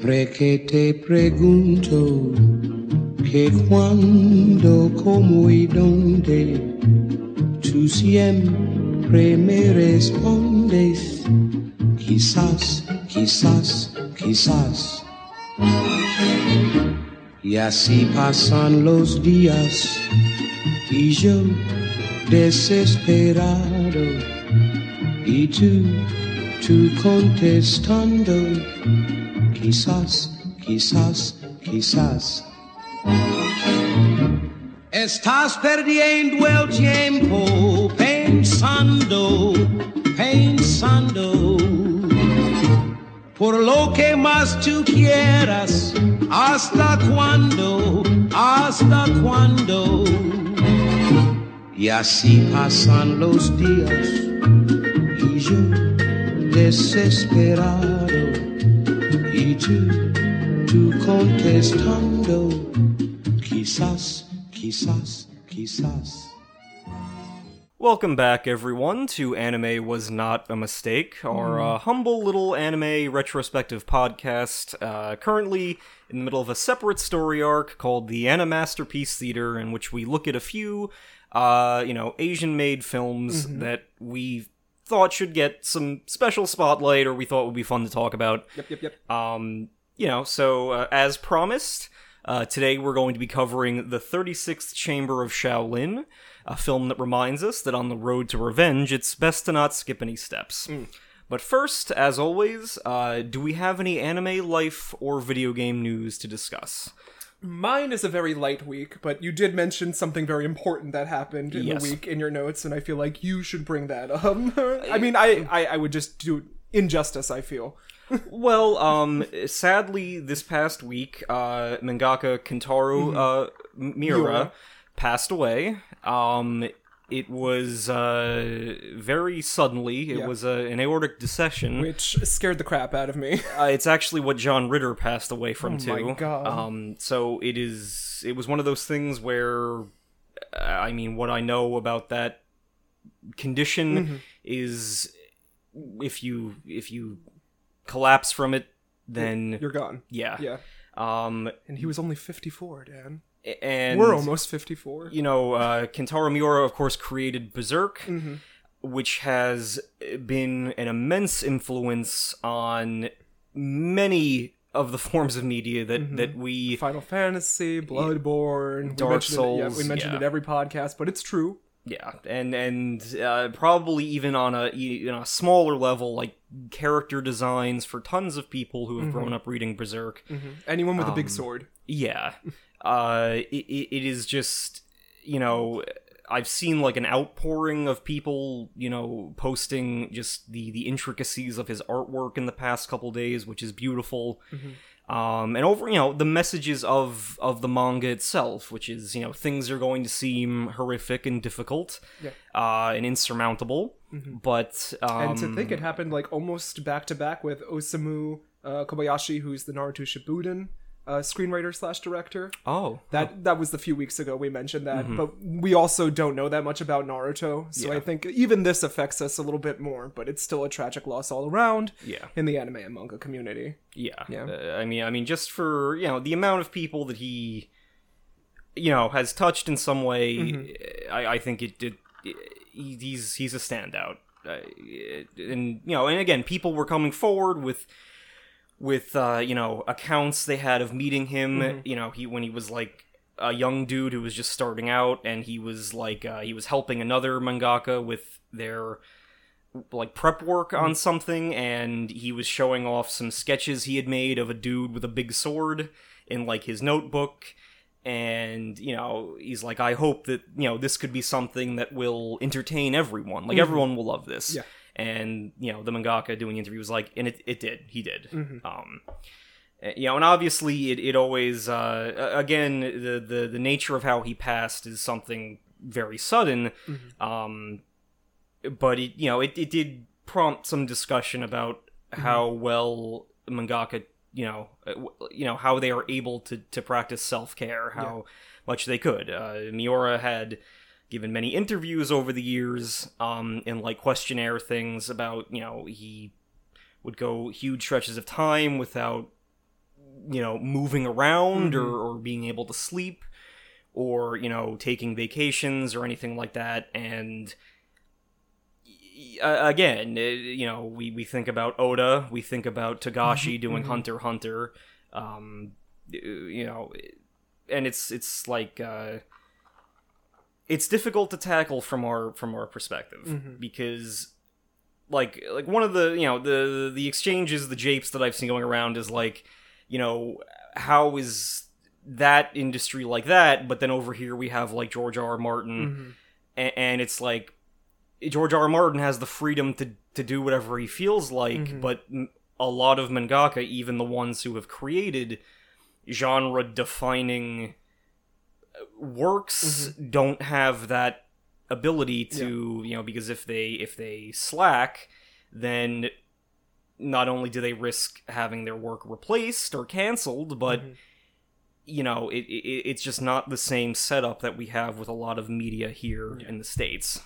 Siempre que te pregunto que cuándo, cómo y dónde, tú siempre me respondes, quizás, quizás, quizás. Y así pasan los días y yo desesperado y tú contestando, quizás, quizás, quizás. Estás perdiendo el tiempo pensando, pensando, por lo que más tú quieras, hasta cuándo, hasta cuándo. Y así pasan los días y yo desesperado y tú contestando, quizás, quizás, quizás. Welcome back, everyone, to Anime Was Not a Mistake, our humble little anime retrospective podcast, currently in the middle of a separate story arc called the Animasterpiece Theater, in which we look at a few, Asian-made films that we thought should get some special spotlight, or we thought would be fun to talk about. Yep. So as promised, today we're going to be covering The 36th Chamber of Shaolin, a film that reminds us that on the road to revenge, it's best to not skip any steps. But first, as always, do we have any anime, life, or video game news to discuss? Mine is a very light week, but you did mention something very important that happened in Yes. the week in your notes, and I feel like you should bring that up. I mean, I would just do injustice, I feel. Well, sadly, this past week, mangaka Kentaro Miura passed away. It was very suddenly. It was an aortic dissection. Which scared the crap out of me. It's actually what John Ritter passed away from, Oh too. my God. So it was one of those things where, I mean, what I know about that condition is if you collapse from it, then You're gone. yeah. Yeah. And he was only 54, Dan. And We're almost 54. Kentaro Miura, of course, created Berserk, which has been an immense influence on many of the forms of media that we... Final Fantasy, Bloodborne, Dark Souls, we mentioned it every podcast, but it's true. Yeah, and probably even on a smaller level, like character designs for tons of people who have grown up reading Berserk. Anyone with a big sword. Yeah. It is just, I've seen like an outpouring of people, posting just the intricacies of his artwork in the past couple days, which is beautiful. And over, the messages of the manga itself, which is, things are going to seem horrific and difficult, and insurmountable, but... and to think it happened like almost back to back with Osamu Kobayashi, who's the Naruto Shippuden screenwriter / director. Oh. That was the few weeks ago we mentioned that, but we also don't know that much about Naruto, so I think even this affects us a little bit more, but it's still a tragic loss all around in the anime and manga community. Yeah. I mean, just for, the amount of people that he, has touched in some way, I think he's a standout. And again, people were coming forward with accounts they had of meeting him, when he was like a young dude who was just starting out, and he was like, he was helping another mangaka with their like prep work on something, and he was showing off some sketches he had made of a dude with a big sword in like his notebook, and he's like, I hope that this could be something that will entertain everyone, like everyone will love this. And the mangaka doing the interview was like, and it did, he did. And obviously it always again, the nature of how he passed is something very sudden, but it did prompt some discussion about how well mangaka how they are able to practice self-care, how much they could. Miura had given many interviews over the years, in like questionnaire things about, he would go huge stretches of time without moving around or being able to sleep or, taking vacations or anything like that. And again, we think about Oda, we think about Togashi doing Hunter x Hunter, and it's like it's difficult to tackle from our perspective because like one of the the exchanges, the japes that I've seen going around is like, how is that industry like that, but then over here we have like George R.R. Martin, and it's like George R.R. Martin has the freedom to do whatever he feels like, but a lot of mangaka, even the ones who have created genre-defining works, don't have that ability to, because if they slack, then not only do they risk having their work replaced or canceled, but it's just not the same setup that we have with a lot of media here in the States.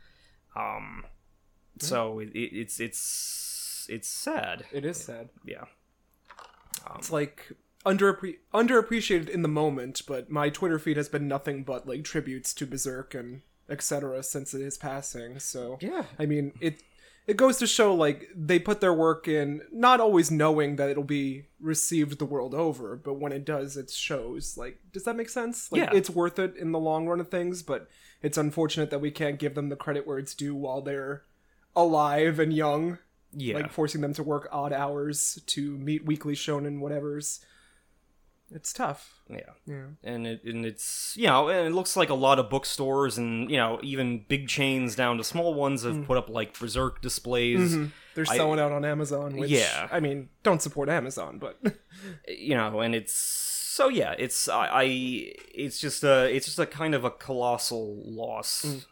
So it's sad. It is sad. Yeah. It's like underappreciated in the moment, but my Twitter feed has been nothing but like tributes to Berserk and etc. since his passing. So yeah, I mean it goes to show like they put their work in, not always knowing that it'll be received the world over, but when it does, it shows. Like, does that make sense? Like, it's worth it in the long run of things, but it's unfortunate that we can't give them the credit where it's due while they're alive and young. Yeah, like forcing them to work odd hours to meet weekly shonen whatevers. It's tough. Yeah. And it's and it looks like a lot of bookstores and even big chains down to small ones have put up like Berserk displays. They're selling out on Amazon, which I mean, don't support Amazon, but and it's it's just a kind of a colossal loss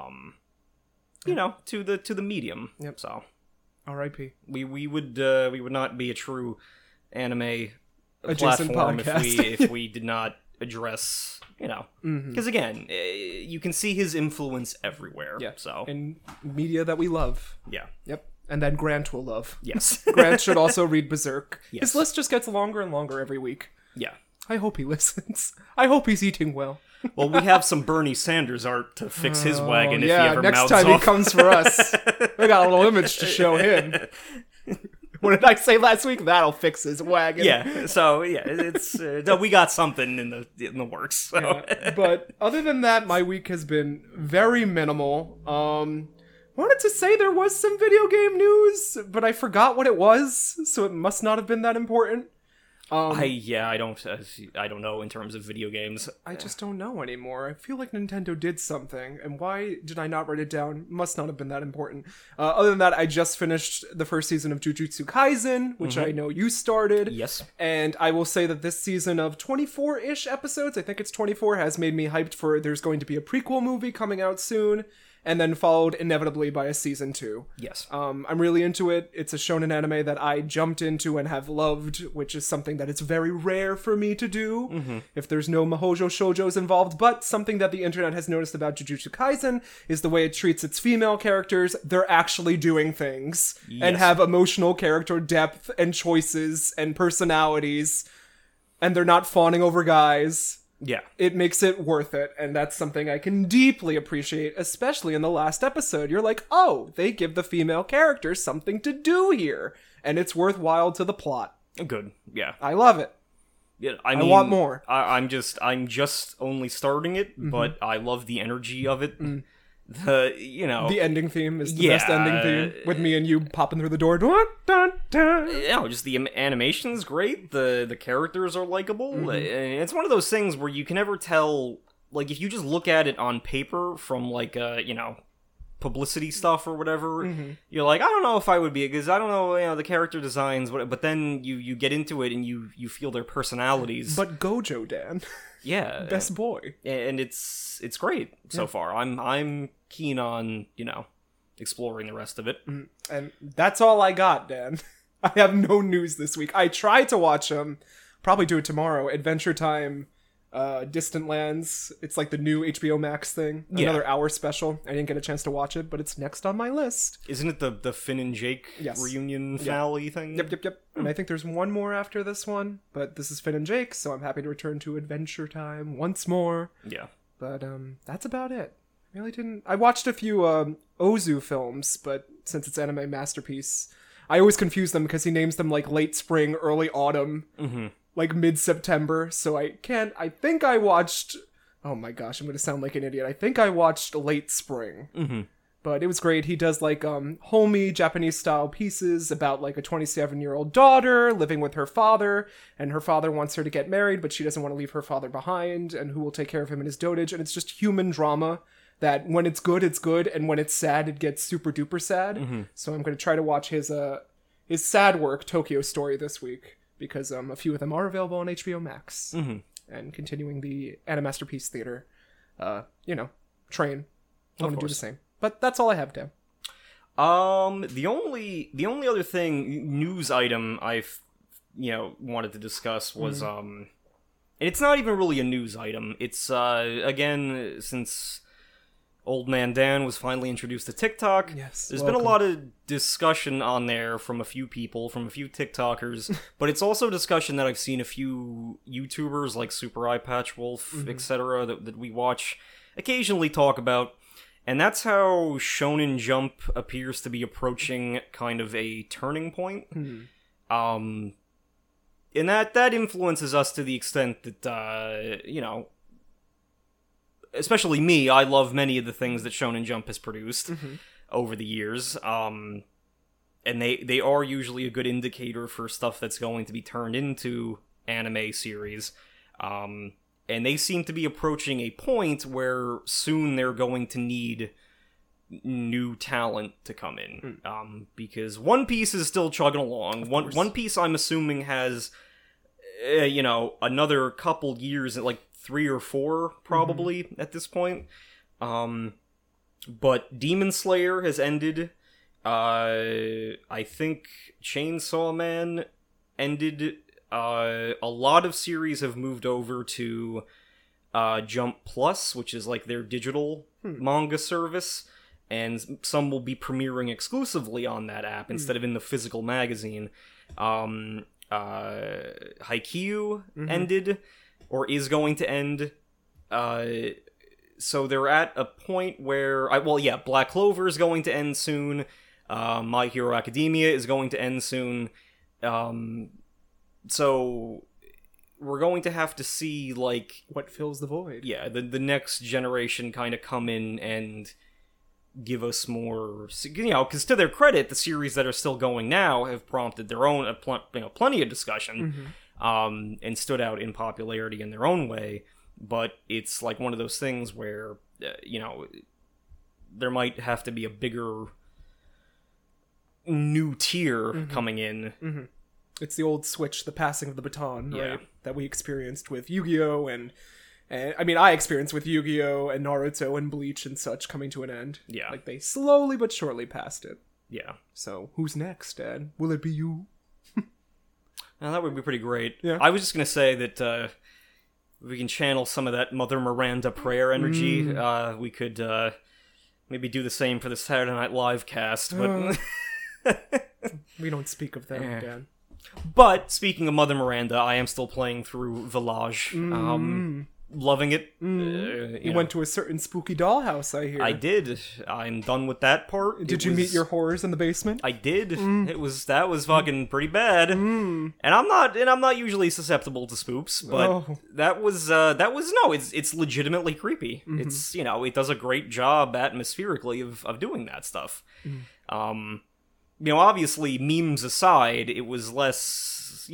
to the medium. Yep. So R.I.P. We would not be a true anime adjacent platform podcast if we did not address because again, you can see his influence everywhere. Yeah. So in media that we love. Yeah. Yep. And then Grant will love. Yes. Grant should also read Berserk. Yes. His list just gets longer and longer every week. Yeah. I hope he listens. I hope he's eating well. Well, we have some Bernie Sanders art to fix his wagon if he ever next mouths time off. he comes for us. We got a little image to show him. What did I say last week? That'll fix his wagon. Yeah, so it's we got something in the works. So. Yeah, but other than that, my week has been very minimal. Wanted to say there was some video game news, but I forgot what it was, so it must not have been that important. I don't know in terms of video games. I just don't know anymore. I feel like Nintendo did something, and why did I not write it down? Must not have been that important. Other than that, I just finished the first season of Jujutsu Kaisen, which I know you started. Yes. And I will say that this season of 24-ish episodes, I think it's 24, has made me hyped for there's going to be a prequel movie coming out soon, and then followed inevitably by a season 2. Yes. I'm really into it. It's a shonen anime that I jumped into and have loved, which is something that it's very rare for me to do if there's no mahoujo shoujos involved, but something that the internet has noticed about Jujutsu Kaisen is the way it treats its female characters. They're actually doing things and have emotional character depth and choices and personalities, and they're not fawning over guys. Yeah. It makes it worth it, and that's something I can deeply appreciate, especially in the last episode. You're like, oh, they give the female characters something to do here, and it's worthwhile to the plot. Good. Yeah. I love it. Yeah, I want more. I'm just only starting it, but I love the energy of it. The ending theme is the best ending theme, with me and you popping through the door. Dun, dun, dun. Just the animation's great. The characters are likable. It's one of those things where you can never tell. Like, if you just look at it on paper from like publicity stuff or whatever, you're like, I don't know if I would be, because I don't know, the character designs. But then you get into it and you feel their personalities. But Gojo Dan, yeah, best boy, and it's great so far. I'm keen on exploring the rest of it. And that's all I got, Dan. I have no news this week. I tried to watch probably do it tomorrow, Adventure Time Distant Lands. It's like the new HBO Max thing. Yeah. Another hour special. I didn't get a chance to watch it, but it's next on my list. Isn't it the Finn and Jake Yes. reunion finale thing? Yep. And I think there's one more after this one, but this is Finn and Jake, so I'm happy to return to Adventure Time once more. Yeah. But that's about it. Really didn't. I watched a few Ozu films, but since it's Anime Masterpiece, I always confuse them because he names them like late spring, early autumn, like mid-September. So I think I watched. Oh my gosh, I'm gonna sound like an idiot. I think I watched late spring. But it was great. He does like homey Japanese style pieces about like a 27-year-old daughter living with her father, and her father wants her to get married, but she doesn't want to leave her father behind, and who will take care of him in his dotage. And it's just human drama that when it's good, and when it's sad, it gets super duper sad. So I'm going to try to watch his sad work, Tokyo Story, this week, because a few of them are available on HBO Max. And continuing the Animasterpiece Theater, train. I want to do the same. But that's all I have, Dan. The only other news item I've wanted to discuss was and it's not even really a news item. It's again, since Old Man Dan was finally introduced to TikTok. Yes, there's been a lot of discussion on there from a few people, from a few TikTokers, but it's also discussion that I've seen a few YouTubers like Super Eye Patch Wolf, etc. that we watch occasionally talk about, and that's how Shonen Jump appears to be approaching kind of a turning point. And that influences us to the extent that especially me, I love many of the things that Shonen Jump has produced over the years. And they are usually a good indicator for stuff that's going to be turned into anime series. And they seem to be approaching a point where soon they're going to need new talent to come in. Because One Piece is still chugging along. One Piece, I'm assuming, has another couple years, like 3 or 4 probably at this point. But Demon Slayer has ended. I think Chainsaw Man ended. A lot of series have moved over to Jump Plus, which is like their digital manga service, and some will be premiering exclusively on that app instead of in the physical magazine. Haikyuu ended, or is going to end. So they're at a point where... Black Clover is going to end soon. My Hero Academia is going to end soon. So we're going to have to see, like... what fills the void. Yeah, the next generation kind of come in and give us more... because to their credit, the series that are still going now have prompted their own... plenty of discussion, and stood out in popularity in their own way. But it's like one of those things where, there might have to be a bigger new tier coming in. It's the old switch, the passing of the baton, Yeah. right? That we experienced with Yu-Gi-Oh! And I experienced with Yu-Gi-Oh! And Naruto and Bleach and such coming to an end. Yeah. Like, they slowly but surely passed it. Yeah. So, who's next, Dad? Will it be you? Now, that would be pretty great. Yeah. I was just going to say that we can channel some of that Mother Miranda prayer energy. We could maybe do the same for the Saturday Night Live cast, but... We don't speak of them, Yeah. Dan. But, speaking of Mother Miranda, I am still playing through Village. Loving it. You went to a certain spooky dollhouse, I hear. I did. I'm done with that part. Did you meet your horrors in the basement? I did. That was fucking pretty bad. And I'm not usually susceptible to spooks, but it's legitimately creepy. It's, it does a great job atmospherically of doing that stuff. Obviously, memes aside, it was less,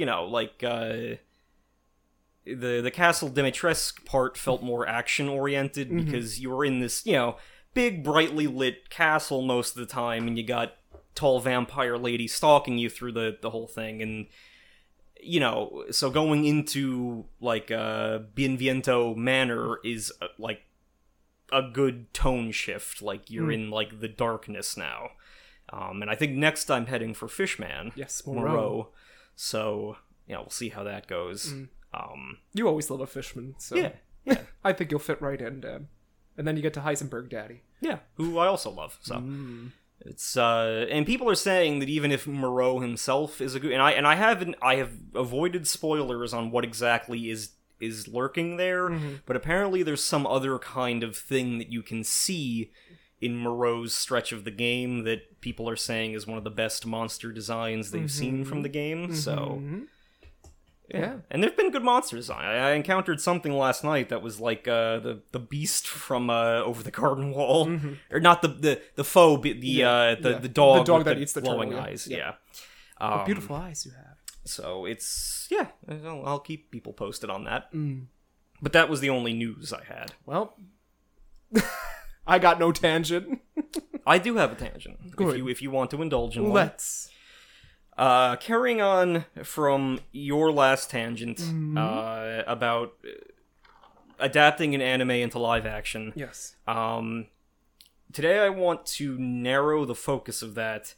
the Castle Dimitrescu part felt more action-oriented because you were in this, big, brightly lit castle most of the time, and you got tall vampire lady stalking you through the whole thing, and, so going into, Benevento Manor is, a good tone shift. Like, you're in, the darkness now. And I think next I'm heading for Fishman. Yes, Moreau. So, we'll see how that goes. You always love a fishman, so yeah, I think you'll fit right in, Dan. And then you get to Heisenberg Daddy. yeah, who I also love. So it's and people are saying that even if Moreau himself is a good, and I have avoided spoilers on what exactly is lurking there, but apparently there's some other kind of thing that you can see in Moreau's stretch of the game that people are saying is one of the best monster designs they've seen from the game. So. Yeah, and there've been good monster design. I encountered something last night that was like the beast from Over the Garden Wall, or not the foe, the dog, the dog with that the eats the glowing turtle, eyes. yeah. Yeah, What beautiful eyes you have. So it's I'll keep people posted on that. But that was the only news I had. Well, I got no tangent. I do have a tangent. Good. If you want to indulge in one. Let's. Carrying on from your last tangent about adapting an anime into live action. Yes. Today I want to narrow the focus of that.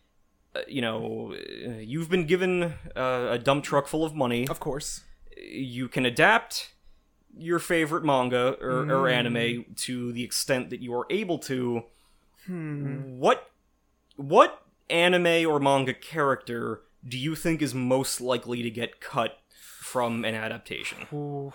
You've been given a dump truck full of money. Of course. You can adapt your favorite manga or anime to the extent that you are able to. What anime or manga character do you think is most likely to get cut from an adaptation? Oh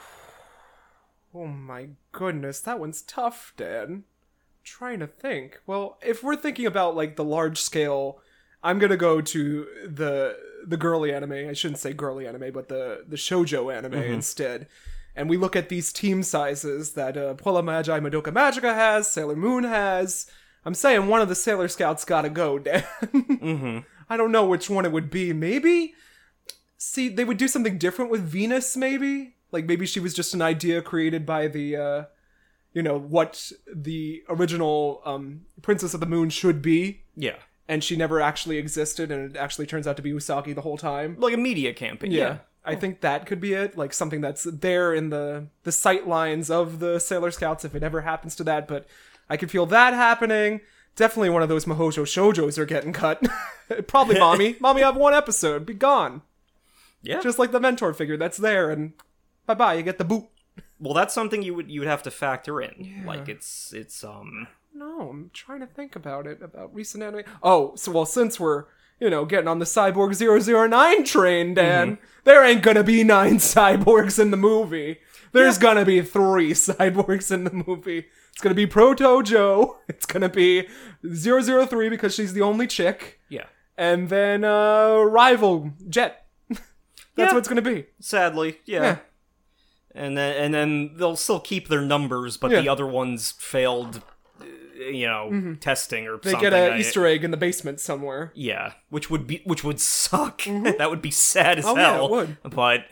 my goodness, that one's tough, Dan. I'm trying to think. Well, if we're thinking about like the large scale, I'm gonna go to the girly anime. I shouldn't say girly anime, but the shoujo anime instead. And we look at these team sizes that Puella Magi Madoka Magica has, Sailor Moon has. I'm saying one of the Sailor Scouts gotta go, Dan. I don't know which one it would be. Maybe? See, they would do something different with Venus, maybe? Like, maybe she was just an idea created by the, what the original Princess of the Moon should be. Yeah. And she never actually existed, and it actually turns out to be Usagi the whole time. Like a media campaign. Yeah. I think that could be it. Like, something that's there in the sight lines of the Sailor Scouts, if it ever happens to that, but... I could feel that happening. Definitely one of those Mahoujo Shoujos are getting cut. Probably Mommy. Mommy, I have one episode. Be gone. Yeah. Just like the mentor figure that's there, and bye-bye, you get the boot. Well, that's something you would have to factor in. Yeah. Like, it's No, I'm trying to think about it, about recent anime. Oh, so, well, since we're, getting on the Cyborg 009 train, Dan, there ain't gonna be 9 cyborgs in the movie. There's gonna be 3 cyborgs in the movie. It's gonna be Proto Joe. It's gonna be 003 because she's the only chick. Yeah. And then Rival Jet. That's what it's gonna be. Sadly, yeah. And then they'll still keep their numbers, but the other ones failed, testing or they something. They get an Easter egg in the basement somewhere. Yeah, which would suck. That would be sad as hell. Yeah, it would.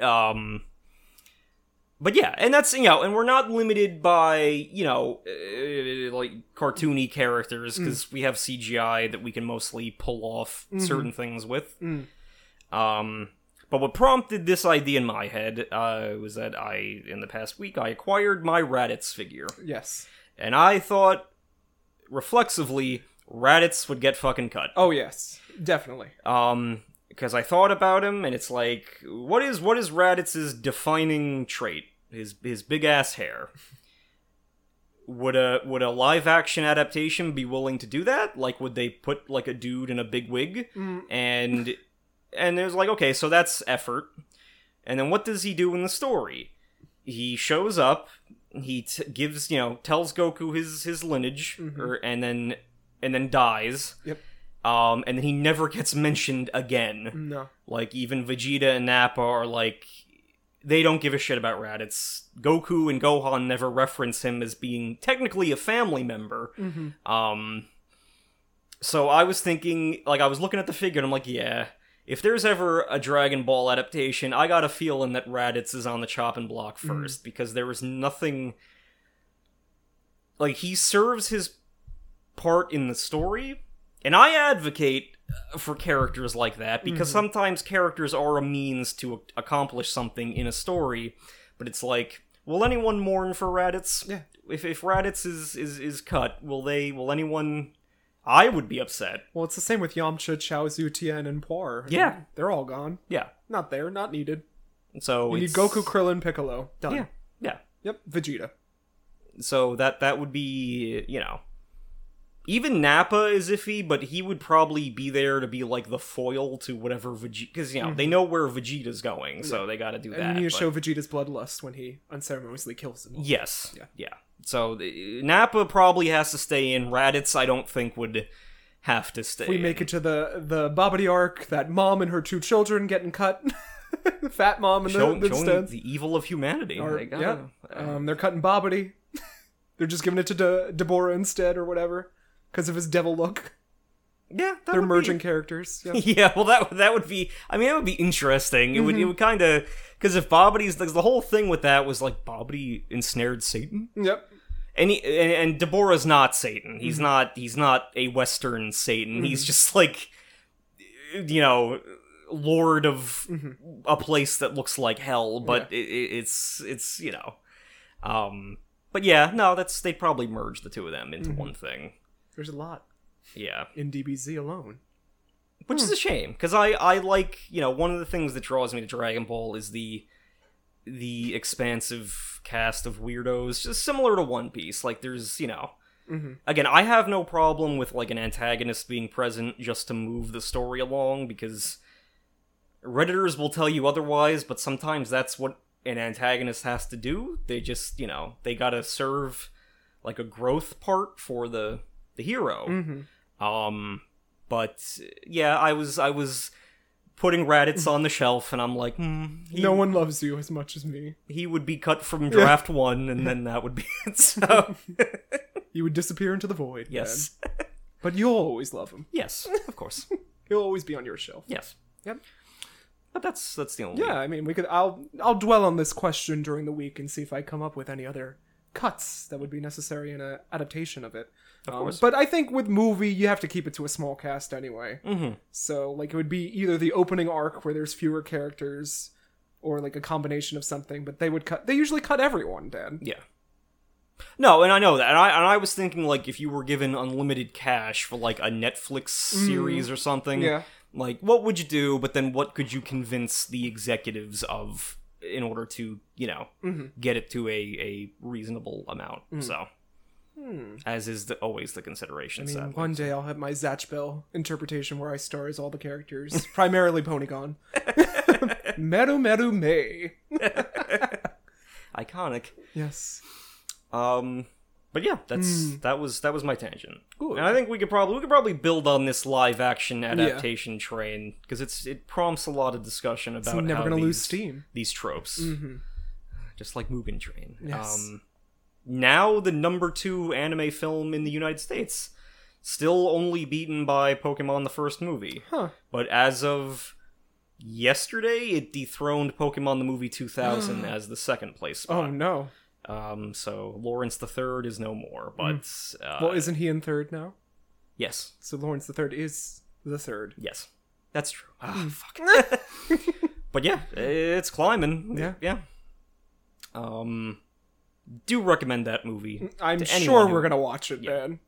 But yeah, and that's, and we're not limited by, like cartoony characters, because we have CGI that we can mostly pull off certain things with. But what prompted this idea in my head was that in the past week, I acquired my Raditz figure. Yes. And I thought, reflexively, Raditz would get fucking cut. Oh, yes. Definitely. Because I thought about him, and it's like, what is Raditz's defining trait? His big ass hair. Would a live action adaptation be willing to do that? Like, would they put like a dude in a big wig? And there's like, okay, so that's effort. And then what does he do in the story? He shows up. He gives tells Goku his lineage, and then dies. Yep. And then he never gets mentioned again. No. Like, even Vegeta and Nappa are like, they don't give a shit about Raditz. Goku and Gohan never reference him as being technically a family member. So I was thinking, like, I was looking at the figure and I'm like, yeah, if there's ever a Dragon Ball adaptation, I got a feeling that Raditz is on the chopping block first, because there was nothing... Like, he serves his part in the story, and I advocate for characters like that, because sometimes characters are a means to accomplish something in a story, but it's like, will anyone mourn for Raditz? Yeah. If Raditz is cut, will anyone... I would be upset. Well, it's the same with Yamcha, Chaozu, Tien, and Poir. Yeah. They're all gone. Yeah. Not there, not needed. So You need Goku, Krillin, Piccolo. Done. Yeah, yeah. Yep, Vegeta. So that would be, even Nappa is iffy, but he would probably be there to be like the foil to whatever Vegeta, because they know where Vegeta's going, so they got to do that. And you show Vegeta's bloodlust when he unceremoniously kills him. Yes, yeah. So Nappa probably has to stay in. Raditz, I don't think would have to stay. If we make it to the Babidi arc, that mom and her 2 children getting cut. Fat mom and showing the the evil of humanity. They're cutting Babidi. They're just giving it to Deborah instead or whatever because of his devil look. Yeah, they're merging characters. Yeah. Yeah, well, that would be. I mean, that would be interesting. It would kind of, because if Babidi's the whole thing with that was like Babidi ensnared Satan. Yep. And Deborah's not Satan. He's not a Western Satan. He's just like, lord of a place that looks like hell. But it's But yeah, no, they'd probably merge the two of them into one thing. There's a lot. Yeah. In DBZ alone. Which is a shame, because I like, one of the things that draws me to Dragon Ball is the expansive cast of weirdos, just similar to One Piece. Like, there's, again, I have no problem with, like, an antagonist being present just to move the story along, because Redditors will tell you otherwise, but sometimes that's what an antagonist has to do. They just, they gotta serve, like, a growth part for the hero. But yeah, I was putting Raditz on the shelf, and I'm like, no one loves you as much as me. He would be cut from draft 1, and then that would be it. So you would disappear into the void. Yes, man. But you'll always love him. Yes, of course. He'll always be on your shelf. Yes. Yep. But that's the only. Yeah, I mean, we could. I'll dwell on this question during the week and see if I come up with any other cuts that would be necessary in an adaptation of it. Of course. But I think with movie, you have to keep it to a small cast anyway. So, like, it would be either the opening arc where there's fewer characters, or like a combination of something. But they usually cut everyone, Dad. Yeah. No, and I know that, and I was thinking, like, if you were given unlimited cash for like a Netflix series or something, like, what would you do? But then, what could you convince the executives of in order to, get it to a reasonable amount? So. As is always the consideration. I mean, sadly. one day I'll have my Zatch Bell interpretation where I star as all the characters, primarily Ponygon. Meru Meru Mei. Iconic. Yes. But yeah, that was my tangent. Ooh. And I think we could probably build on this live action adaptation train, because it prompts a lot of discussion about it's never how gonna lose steam. These tropes, just like Mugen Train. Yes. Now the number 2 anime film in the United States, still only beaten by Pokemon the first movie. But as of yesterday, it dethroned Pokemon the movie 2000 as the second place spot. Oh no. So Lawrence III is no more, but well, isn't he in third now? Yes. So Lawrence III is the third. Yes, that's true. Fuck. But yeah, it's climbing. Yeah. Do recommend that movie. I'm sure we're gonna watch it, man.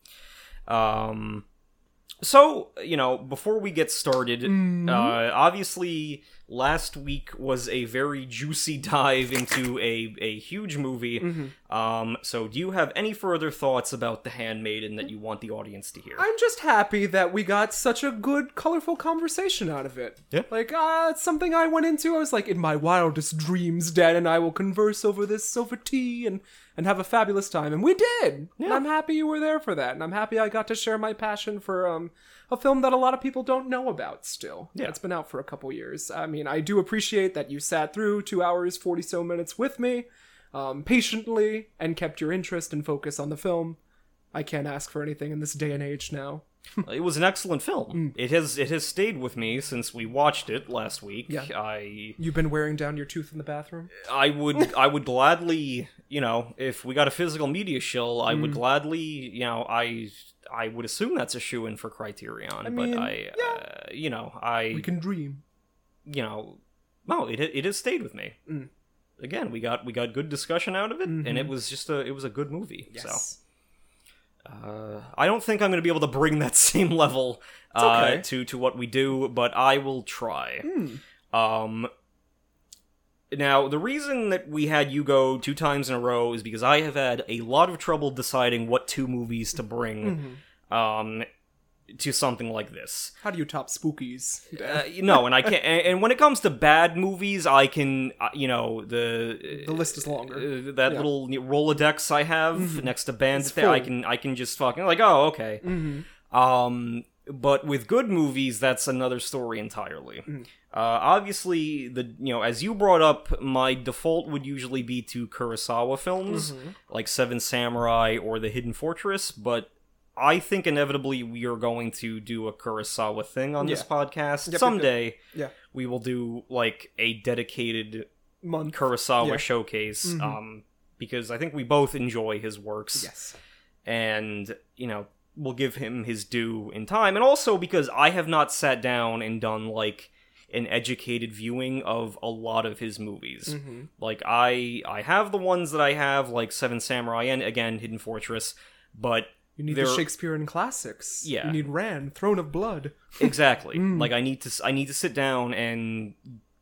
So, before we get started, obviously last week was a very juicy dive into a huge movie. So do you have any further thoughts about The Handmaiden that you want the audience to hear? I'm just happy that we got such a good, colorful conversation out of it. Yeah. Like, it's something I went into. I was like, in my wildest dreams, Dad and I will converse over this over tea and have a fabulous time. And we did! Yeah. And I'm happy you were there for that. And I'm happy I got to share my passion for a film that a lot of people don't know about still. Yeah. It's been out for a couple years. I mean, I do appreciate that you sat through 2 hours, 40-so minutes with me, patiently, and kept your interest and focus on the film. I can't ask for anything in this day and age now. It was an excellent film. It has stayed with me since we watched it last week. Yeah. You've been wearing down your tooth in the bathroom? I would gladly, if we got a physical media shill, I would gladly, I would assume that's a shoo-in for Criterion, mean, we can dream. No, it has stayed with me. Again, we got good discussion out of it, and it was just it was a good movie. Yes. So. I don't think I'm going to be able to bring that same level to what we do, but I will try. Now, the reason that we had you go 2 times in a row is because I have had a lot of trouble deciding what 2 movies to bring to something like this. How do you top Spookies? No, and I can't. And when it comes to bad movies, I can, the list is longer. That little Rolodex I have next to Bandit, there, I can just fucking like, oh, okay. But with good movies, that's another story entirely. Obviously, as you brought up, my default would usually be to Kurosawa films, like Seven Samurai or The Hidden Fortress, but I think inevitably we are going to do a Kurosawa thing on this podcast. Someday, we will do, like, a dedicated Kurosawa showcase, because I think we both enjoy his works. Yes. And, we'll give him his due in time. And also because I have not sat down and done, like, an educated viewing of a lot of his movies. Like, I have the ones that I have, like Seven Samurai and, again, Hidden Fortress, but you need the Shakespearean classics. Yeah. You need Ran, Throne of Blood. Exactly. Like, I need to sit down and,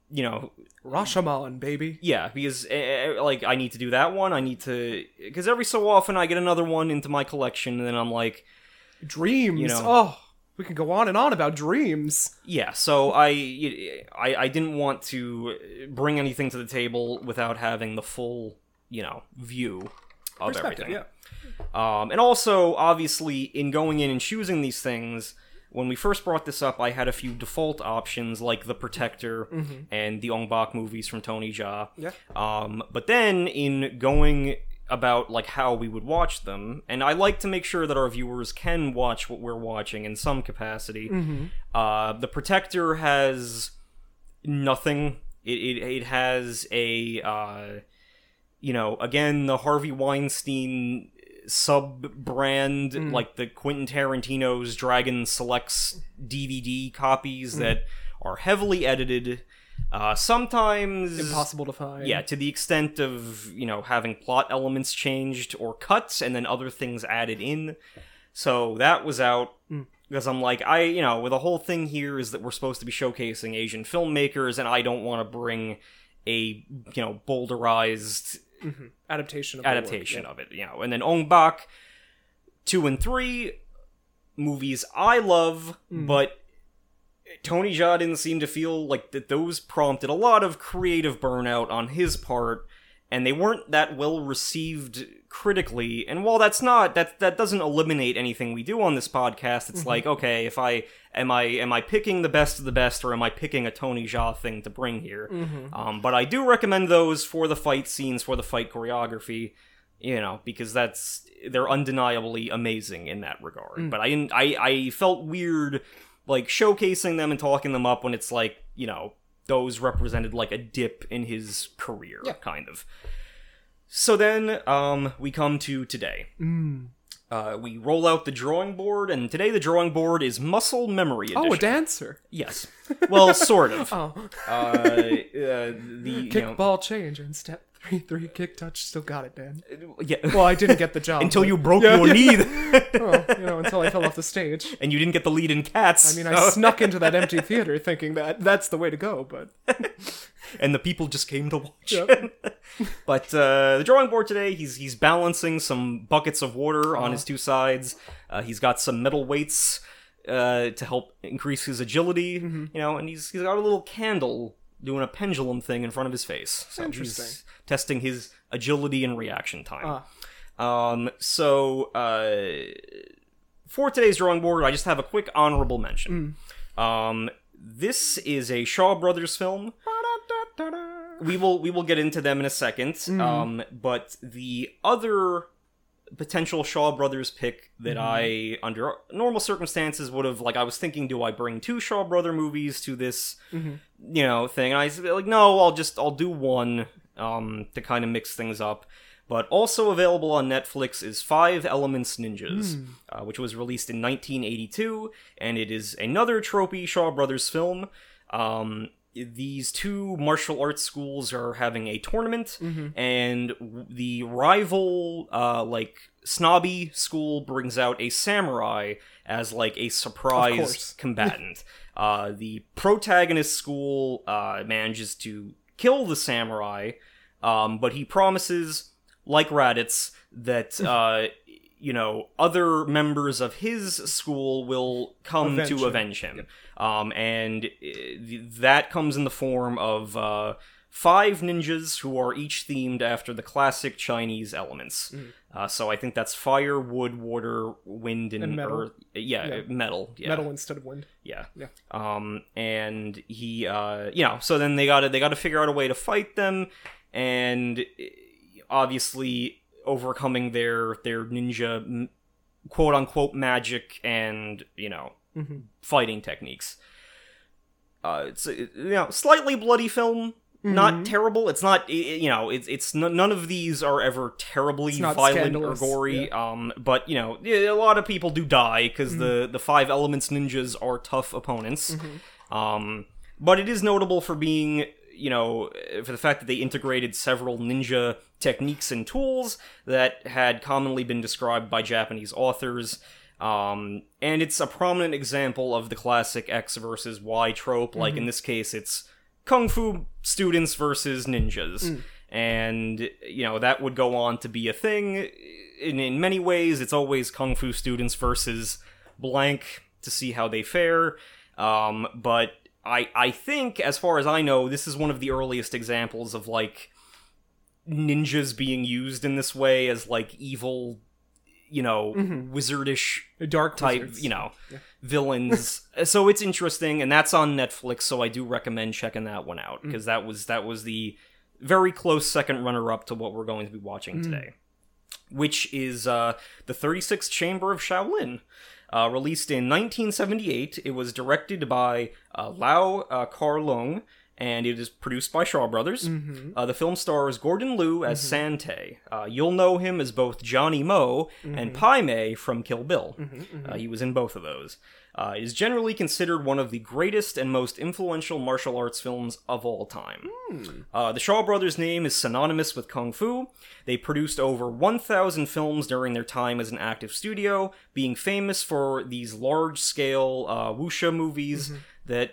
Rashomon, baby. Yeah, because, I need to do that one. I need to... Because every so often I get another one into my collection, and then I'm like... Dreams. Oh, we can go on and on about Dreams. Yeah, so I didn't want to bring anything to the table without having the full, view of everything. Yeah. And also, obviously, in going in and choosing these things, when we first brought this up, I had a few default options, like The Protector and the Ong Bak movies from Tony Jaa. Yeah. But then, in going about, like, how we would watch them, and I like to make sure that our viewers can watch what we're watching in some capacity, The Protector has nothing. It has a, again, the Harvey Weinstein sub-brand, like the Quentin Tarantino's Dragon Selects DVD copies that are heavily edited, sometimes impossible to find. Yeah, to the extent of, having plot elements changed or cut and then other things added in. So that was out, because I'm like, with the whole thing here is that we're supposed to be showcasing Asian filmmakers, and I don't want to bring a, bowdlerized adaptation of it, and then Ong Bak 2 and 3 movies I love, but Tony Jaa didn't seem to feel like that those prompted a lot of creative burnout on his part, and they weren't that well received critically. And while that doesn't eliminate anything we do on this podcast, it's like, okay, if am I picking the best of the best, or am I picking a Tony Jaa thing to bring here? But I do recommend those for the fight scenes, for the fight choreography, because they're undeniably amazing in that regard. But I felt weird, like, showcasing them and talking them up when it's like, those represented like a dip in his career, kind of. So then, we come to today. We roll out the drawing board, and today the drawing board is Muscle Memory Edition. Oh, a dancer. Yes. Well, sort of. Kick, ball, change, and step 3-3, kick, touch. Still got it, Dan. Yeah. Well, I didn't get the job. Until you broke your knee. Until I fell off the stage. And you didn't get the lead in Cats. I mean, I snuck into that empty theater thinking that that's the way to go, but... And the people just came to watch. Yep. But the drawing board today, he's balancing some buckets of water on his two sides. He's got some metal weights to help increase his agility, and he's got a little candle doing a pendulum thing in front of his face. So interesting. He's testing his agility and reaction time. For today's drawing board, I just have a quick honorable mention. This is a Shaw Brothers film. We will get into them in a second. But the other potential Shaw Brothers pick that I, under normal circumstances, would have, like, I was thinking, do I bring 2 Shaw Brother movies to this, thing? And I said, like, no, I'll do one, to kind of mix things up. But also available on Netflix is 5 Elements Ninjas, which was released in 1982, and it is another tropey Shaw Brothers film. These 2 martial arts schools are having a tournament, and the rival, snobby school brings out a samurai as, like, a surprise combatant. The protagonist school manages to kill the samurai, but he promises, like Raditz, that other members of his school will come to avenge him. Yep. And that comes in the form of 5 ninjas who are each themed after the classic Chinese elements. So I think that's fire, wood, water, wind, and metal. earth. Metal. Yeah. Metal instead of wind. Yeah. Yeah. And he, so then they gotta figure out a way to fight them, and obviously overcoming their ninja quote unquote magic and fighting techniques. It's slightly bloody film. Not terrible. It's not, it's none of these are ever terribly violent or gory. Yeah. But a lot of people do die because the 5 Elements ninjas are tough opponents. But it is notable for being, for the fact that they integrated several ninja techniques and tools that had commonly been described by Japanese authors. And it's a prominent example of the classic X versus Y trope. Like in this case, it's Kung Fu students versus ninjas. And, that would go on to be a thing. In many ways, it's always Kung Fu students versus blank to see how they fare. But I think, as far as I know, this is one of the earliest examples of, ninjas being used in this way as, evil, wizardish dark type, wizards. Villains. So it's interesting, and that's on Netflix, so I do recommend checking that one out, because that was the very close second runner-up to what we're going to be watching today, which is the 36th Chamber of Shaolin. Released in 1978, it was directed by Lau Kar-leung, and it is produced by Shaw Brothers. The film stars Gordon Liu as Sante. You'll know him as both Johnny Mo and Pai Mei from Kill Bill. He was in both of those. It is generally considered one of the greatest and most influential martial arts films of all time. The Shaw Brothers' name is synonymous with Kung Fu. They produced over 1,000 films during their time as an active studio, being famous for these large-scale wuxia movies that,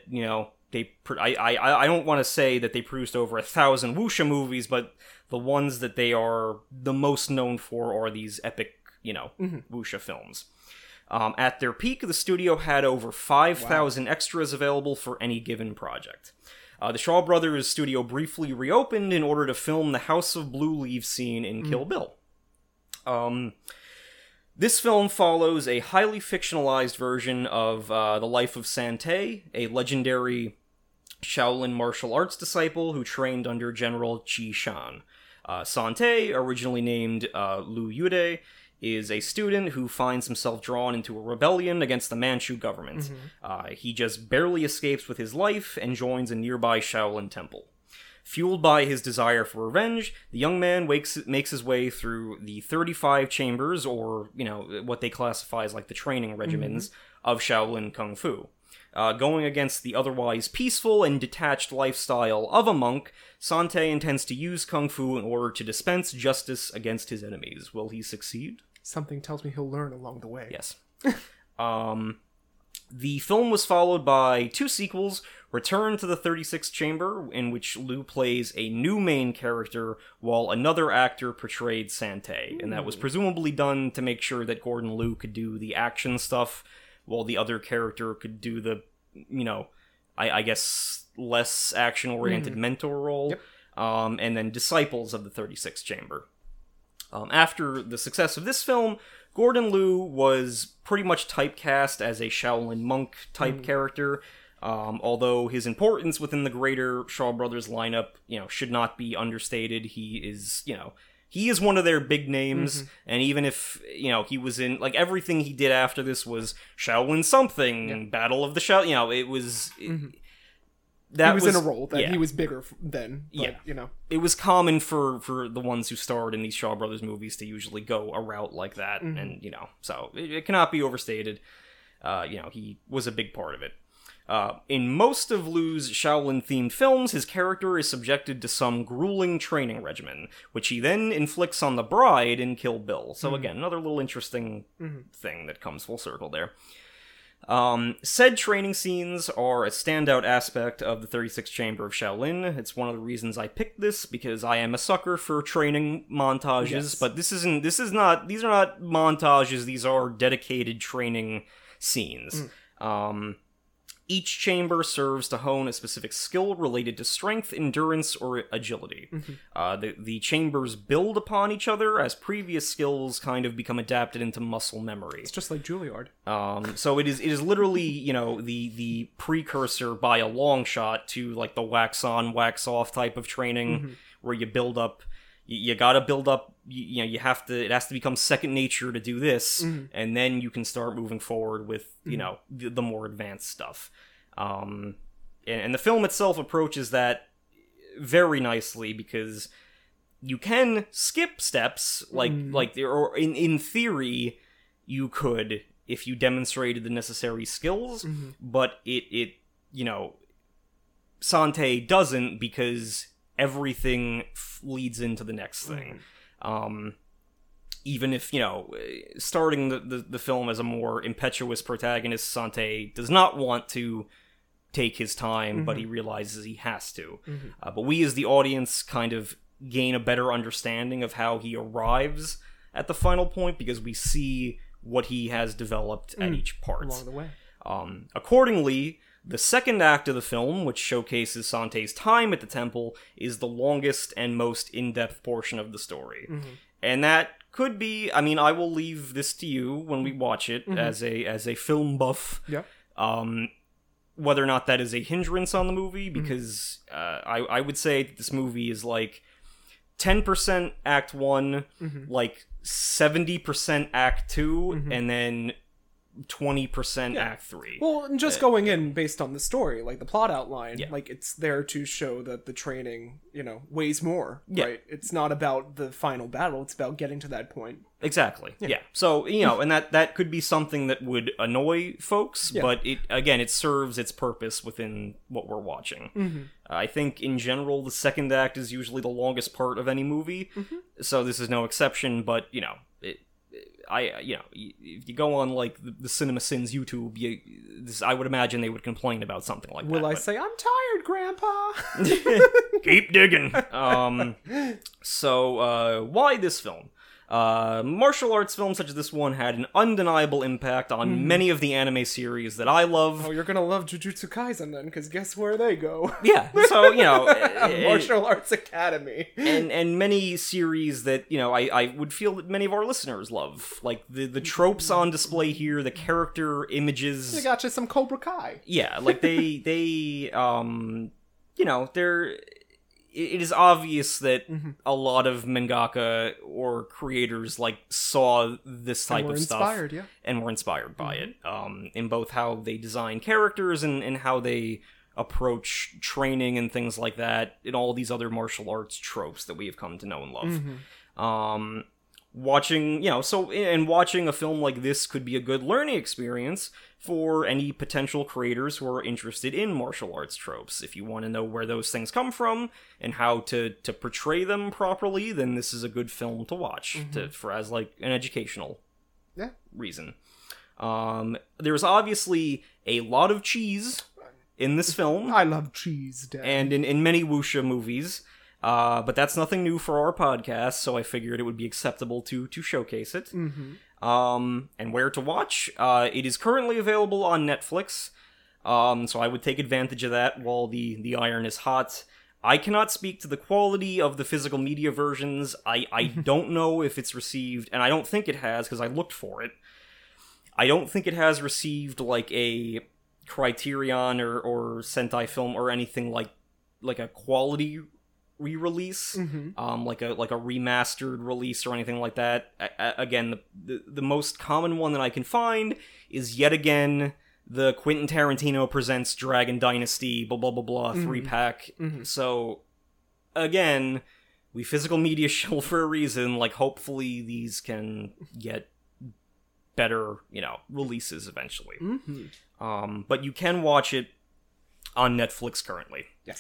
I don't want to say that they produced over 1,000 wuxia movies, but the ones that they are the most known for are these epic, wuxia films. At their peak, the studio had over 5,000 extras available for any given project. The Shaw Brothers studio briefly reopened in order to film the House of Blue Leaves scene in Kill Bill. This film follows a highly fictionalized version of the life of Sante, a legendary Shaolin martial arts disciple who trained under General Qi Shan. Sante, originally named Lu Yude, is a student who finds himself drawn into a rebellion against the Manchu government. He just barely escapes with his life and joins a nearby Shaolin temple. Fueled by his desire for revenge, the young man makes his way through the 35 chambers, or, what they classify as the training regimens of Shaolin Kung Fu. Going against the otherwise peaceful and detached lifestyle of a monk, Sante intends to use Kung Fu in order to dispense justice against his enemies. Will he succeed? Something tells me he'll learn along the way. Yes. The film was followed by 2 sequels, Return to the 36th Chamber, in which Liu plays a new main character, while another actor portrayed Sante. And that was presumably done to make sure that Gordon Liu could do the action stuff, while the other character could do the, I guess, less action-oriented mentor role. Yep. And then Disciples of the 36th Chamber. After the success of this film, Gordon Liu was pretty much typecast as a Shaolin monk-type character, although his importance within the greater Shaw Brothers lineup, should not be understated. He is, he is one of their big names, and even if, he was in, everything he did after this was Shaolin something, Battle of the Shaolin, it was... He was in a role that he was bigger than, but, It was common for the ones who starred in these Shaw Brothers movies to usually go a route like that, and, so it cannot be overstated. He was a big part of it. In most of Liu's Shaolin-themed films, his character is subjected to some grueling training regimen, which he then inflicts on the bride in Kill Bill. So again, another little interesting thing that comes full circle there. Said training scenes are a standout aspect of the 36th Chamber of Shaolin. It's one of the reasons I picked this, because I am a sucker for training montages, Yes. but these are not montages, these are dedicated training scenes. Each chamber serves to hone a specific skill related to strength, endurance, or agility. The chambers build upon each other as previous skills kind of become adapted into muscle memory. It's just like Juilliard. So it is literally, the precursor by a long shot to like the wax on, wax off type of training, where you build up. You gotta build up. You have to. It has to become second nature to do this, and then you can start moving forward with the more advanced stuff. And the film itself approaches that very nicely, because you can skip steps, or in theory you could, if you demonstrated the necessary skills, but it Sante doesn't, because everything leads into the next thing. Even if, starting the film as a more impetuous protagonist, Sante does not want to take his time, but he realizes he has to. But we as the audience kind of gain a better understanding of how he arrives at the final point, because we see what he has developed at each part. Along the way. Accordingly, the second act of the film, which showcases Sante's time at the temple, is the longest and most in-depth portion of the story. And that could be, I will leave this to you when we watch it as a film buff. Yeah. Whether or not that is a hindrance on the movie, because I would say that this movie is like 10% Act 1, like 70% Act 2, and then 20% Act 3. Well, and just going in based on the story, like the plot outline, Yeah. like it's there to show that the training, weighs more, Yeah. right? It's not about the final battle, it's about getting to that point. Exactly. Yeah. So, and that could be something that would annoy folks, but it serves its purpose within what we're watching. I think in general the second act is usually the longest part of any movie. So this is no exception, but if you go on like the Cinema Sins YouTube, I would imagine they would complain about something like that. Will I say, I'm tired, Grandpa? Keep digging. So why this film? Martial arts films such as this one had an undeniable impact on many of the anime series that I love. Oh, you're gonna love Jujutsu Kaisen then, because guess where they go? Yeah, so, Martial Arts Academy. And many series that, I would feel that many of our listeners love. Like, the tropes on display here, the character images. They got you some Cobra Kai. Yeah, like, it is obvious that a lot of mangaka or creators saw this type of stuff and were inspired by it, in both how they design characters and how they approach training and things like that, and all these other martial arts tropes that we have come to know and love. Watching a film like this could be a good learning experience for any potential creators who are interested in martial arts tropes. If you want to know where those things come from and how to portray them properly, then this is a good film to watch as an educational reason. There's obviously a lot of cheese in this film. I love cheese, Dad. And in many wuxia movies. But that's nothing new for our podcast, so I figured it would be acceptable to showcase it. And where to watch? It is currently available on Netflix, so I would take advantage of that while the iron is hot. I cannot speak to the quality of the physical media versions. I don't know if it's received, and I don't think it has, because I looked for it. I don't think it has received, a Criterion or Sentai Film or anything like a quality re-release, like a remastered release or anything like that. Again, the most common one that I can find is yet again the Quentin Tarantino presents Dragon Dynasty blah blah blah blah 3-pack. So again, we physical media shill for a reason. Hopefully these can get better, releases eventually. But you can watch it on Netflix currently. Yes.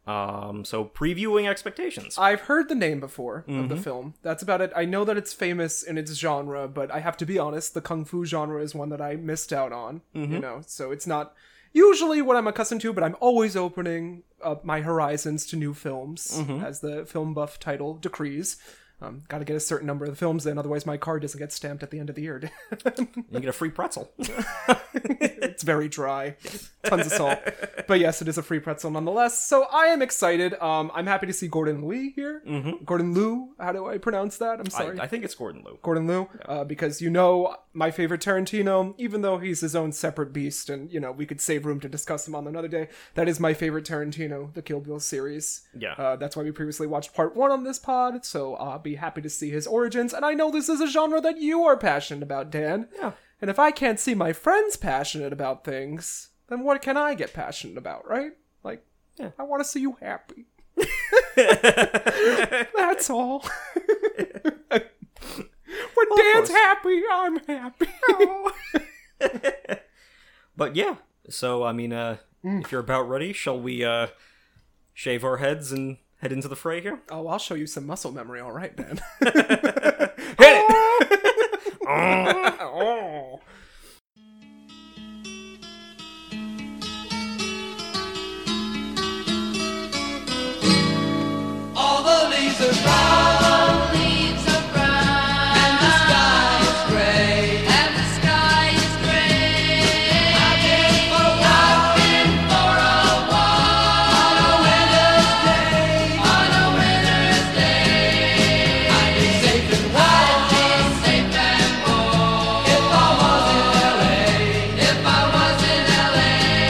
So previewing expectations. I've heard the name before of the film. That's about it. I know that it's famous in its genre, but I have to be honest, the kung fu genre is one that I missed out on, you know, so it's not usually what I'm accustomed to, but I'm always opening up my horizons to new films, as the film buff title decrees. Got to get a certain number of the films in, otherwise my card doesn't get stamped at the end of the year. You get a free pretzel. It's very dry. Tons of salt. But yes, it is a free pretzel nonetheless. So I am excited. I'm happy to see Gordon Liu here. Gordon Liu, how do I pronounce that? I'm sorry. I think it's Gordon Liu. Gordon Liu, because you know my favorite Tarantino, even though he's his own separate beast, and you know we could save room to discuss him on another day. That is my favorite Tarantino, the Kill Bill series. Yeah. That's why we previously watched part 1 on this pod. So I'll be happy to see his origins, and I know this is a genre that you are passionate about, Dan. Yeah. And if I can't see my friends passionate about things, then what can I get passionate about, right? Like, I want to see you happy. That's all. When Dan's happy, I'm happy. But yeah, so I mean, if you're about ready, shall we shave our heads and head into the fray here? Oh, I'll show you some muscle memory, all right, Dan. Hit it! Oh. All the leaves are brown. And the sky is gray. I've been for a walk. On a winter's day. I'd be safe and warm. If I was in LA.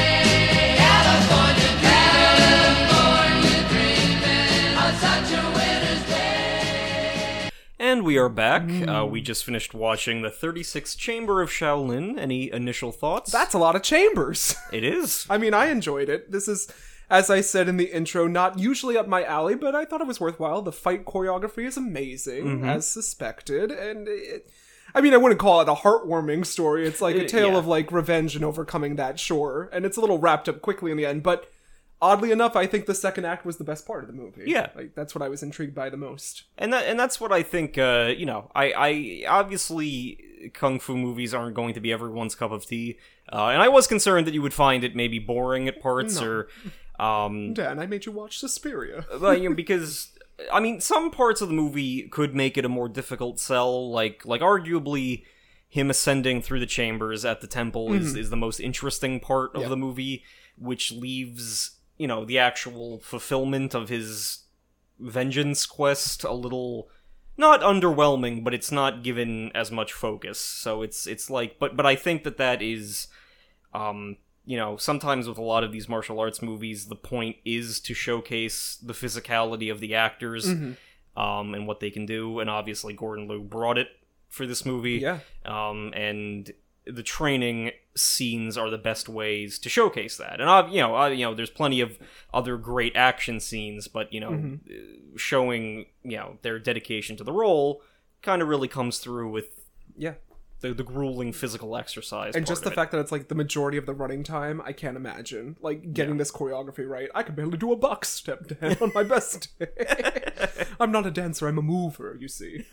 California dreaming on such a winter's day. And we are back. We just finished watching the 36th Chamber of Shaolin. Any initial thoughts? That's a lot of chambers. It is. I mean, I enjoyed it. This is, as I said in the intro, not usually up my alley, but I thought it was worthwhile. The fight choreography is amazing, as suspected, and I mean, I wouldn't call it a heartwarming story. It's like a tale yeah. of, like, revenge and overcoming that, sure, and it's a little wrapped up quickly in the end, but oddly enough, I think the second act was the best part of the movie. Yeah. Like, that's what I was intrigued by the most. And that's what I think, you know, I obviously kung fu movies aren't going to be everyone's cup of tea, and I was concerned that you would find it maybe boring at parts, or, Dan, I made you watch Suspiria. well, you know, because, I mean, some parts of the movie could make it a more difficult sell, like arguably him ascending through the chambers at the temple is the most interesting part of the movie, which leaves, you know, the actual fulfillment of his vengeance quest a little, not underwhelming, but it's not given as much focus. So it's like, but I think that is, you know, sometimes with a lot of these martial arts movies, the point is to showcase the physicality of the actors, and what they can do, and obviously Gordon Liu brought it for this movie. Yeah. And the training scenes are the best ways to showcase that. And you know, there's plenty of other great action scenes, but you know, showing, you know, their dedication to the role kind of really comes through with the grueling physical exercise. And part just of the it. fact that it's like the majority of the running time, I can't imagine like getting this choreography right. I could barely do a buck step, Dan, on my best day. I'm not a dancer, I'm a mover, you see.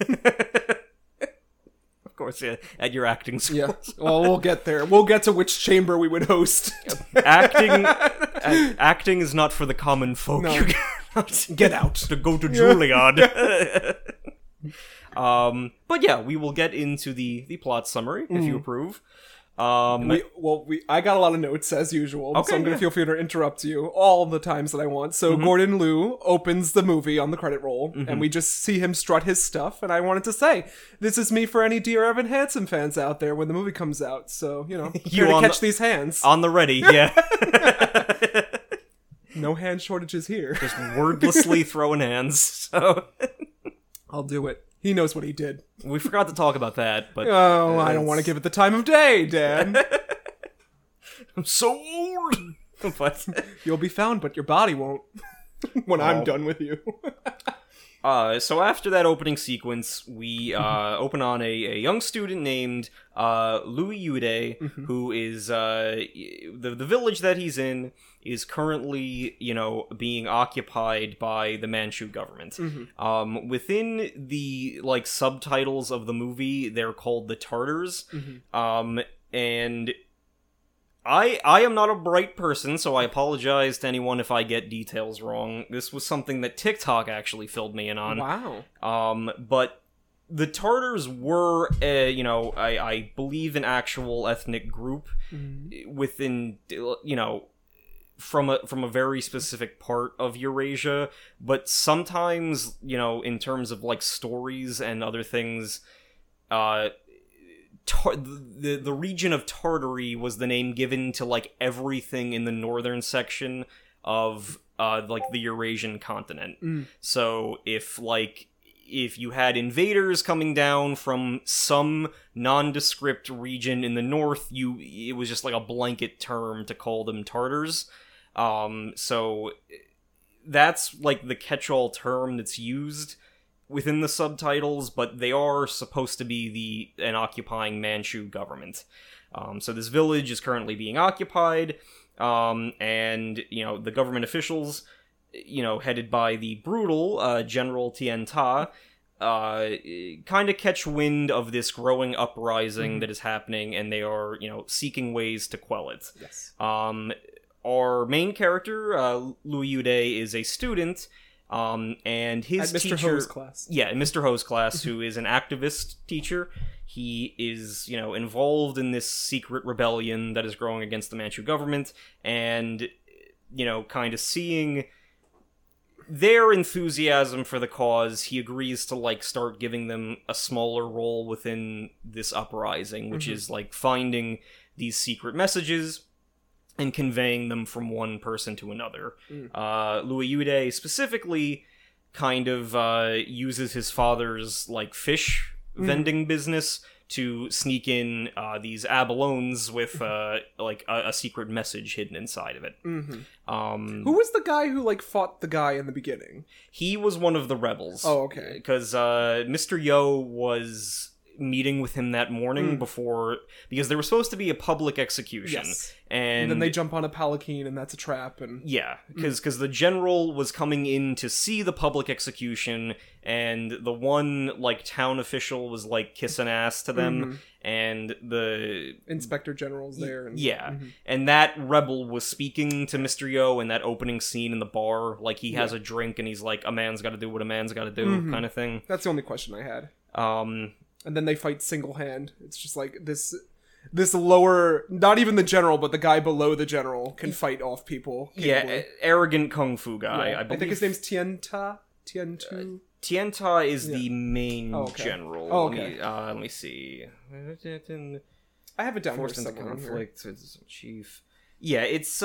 Of course, yeah, at your acting school. Yeah. Well, we'll get there. We'll get to which chamber we would host. Acting is not for the common folk. No. You cannot Get out. to go to Juilliard. But yeah, we will get into the plot summary if you approve. I got a lot of notes as usual, Okay, so I'm going to feel free to interrupt you all the times that I want. So Gordon Liu opens the movie on the credit roll, and we just see him strut his stuff, and I wanted to say, this is me for any Dear Evan Hansen fans out there when the movie comes out, so, you know, here to on catch the- these hands. On the ready, yeah. No hand shortages here. Just wordlessly throwing hands. So I'll do it. He knows what he did. we forgot to talk about that, but Oh, I don't want to give it the time of day, Dan. I'm so old. But You'll be found, but your body won't. When Oh. I'm done with you. So after that opening sequence, we open on a young student named Louis Ude, who is the village that he's in is currently, being occupied by the Manchu government. Within the subtitles of the movie, they're called the Tartars, and I am not a bright person, so I apologize to anyone if I get details wrong. This was something that TikTok actually filled me in on. Wow. But the Tartars were, I believe, an actual ethnic group within, from a very specific part of Eurasia. But sometimes, in terms of stories and other things, the region of Tartary was the name given to everything in the northern section of the Eurasian continent. So if you had invaders coming down from some nondescript region in the north, it was just a blanket term to call them Tartars. So that's the catch-all term that's used within the subtitles, but they are supposed to be an occupying Manchu government. So this village is currently being occupied, and, the government officials, headed by the brutal General Tien Ta, kind of catch wind of this growing uprising that is happening, and they are, seeking ways to quell it. Yes. Our main character, Louis Ude, is a student, and his At Mr. teacher, Ho's class. Yeah, in Mr. Ho's class, who is an activist teacher. He is, involved in this secret rebellion that is growing against the Manchu government, and, kind of seeing their enthusiasm for the cause, he agrees to, start giving them a smaller role within this uprising, which is, finding these secret messages and conveying them from one person to another. Louis Ude specifically kind of uses his father's fish vending business to sneak in these abalones with a secret message hidden inside of it. Who was the guy who fought the guy in the beginning? He was one of the rebels. Oh, okay. Because Mr. Yo was meeting with him that morning because there was supposed to be a public execution. Yes. And then they jump on a palanquin, and that's a trap. And yeah, because the general was coming in to see the public execution, and the one town official was kissing ass to them, and the Inspector General's there. And, and that rebel was speaking to Mr. Yo in that opening scene in the bar. He has a drink, and he's like, "A man's got to do what a man's got to do," kind of thing. That's the only question I had. And then they fight single hand. It's just this lower, not even the general, but the guy below the general can fight off people. Yeah, arrogant kung fu guy. Yeah. I think his name's Tien Ta. Tien Tu. Tien Ta is the main general. Oh, okay. Let me see. I have it down Forced here into somewhere. conflict. Chief. Yeah, it's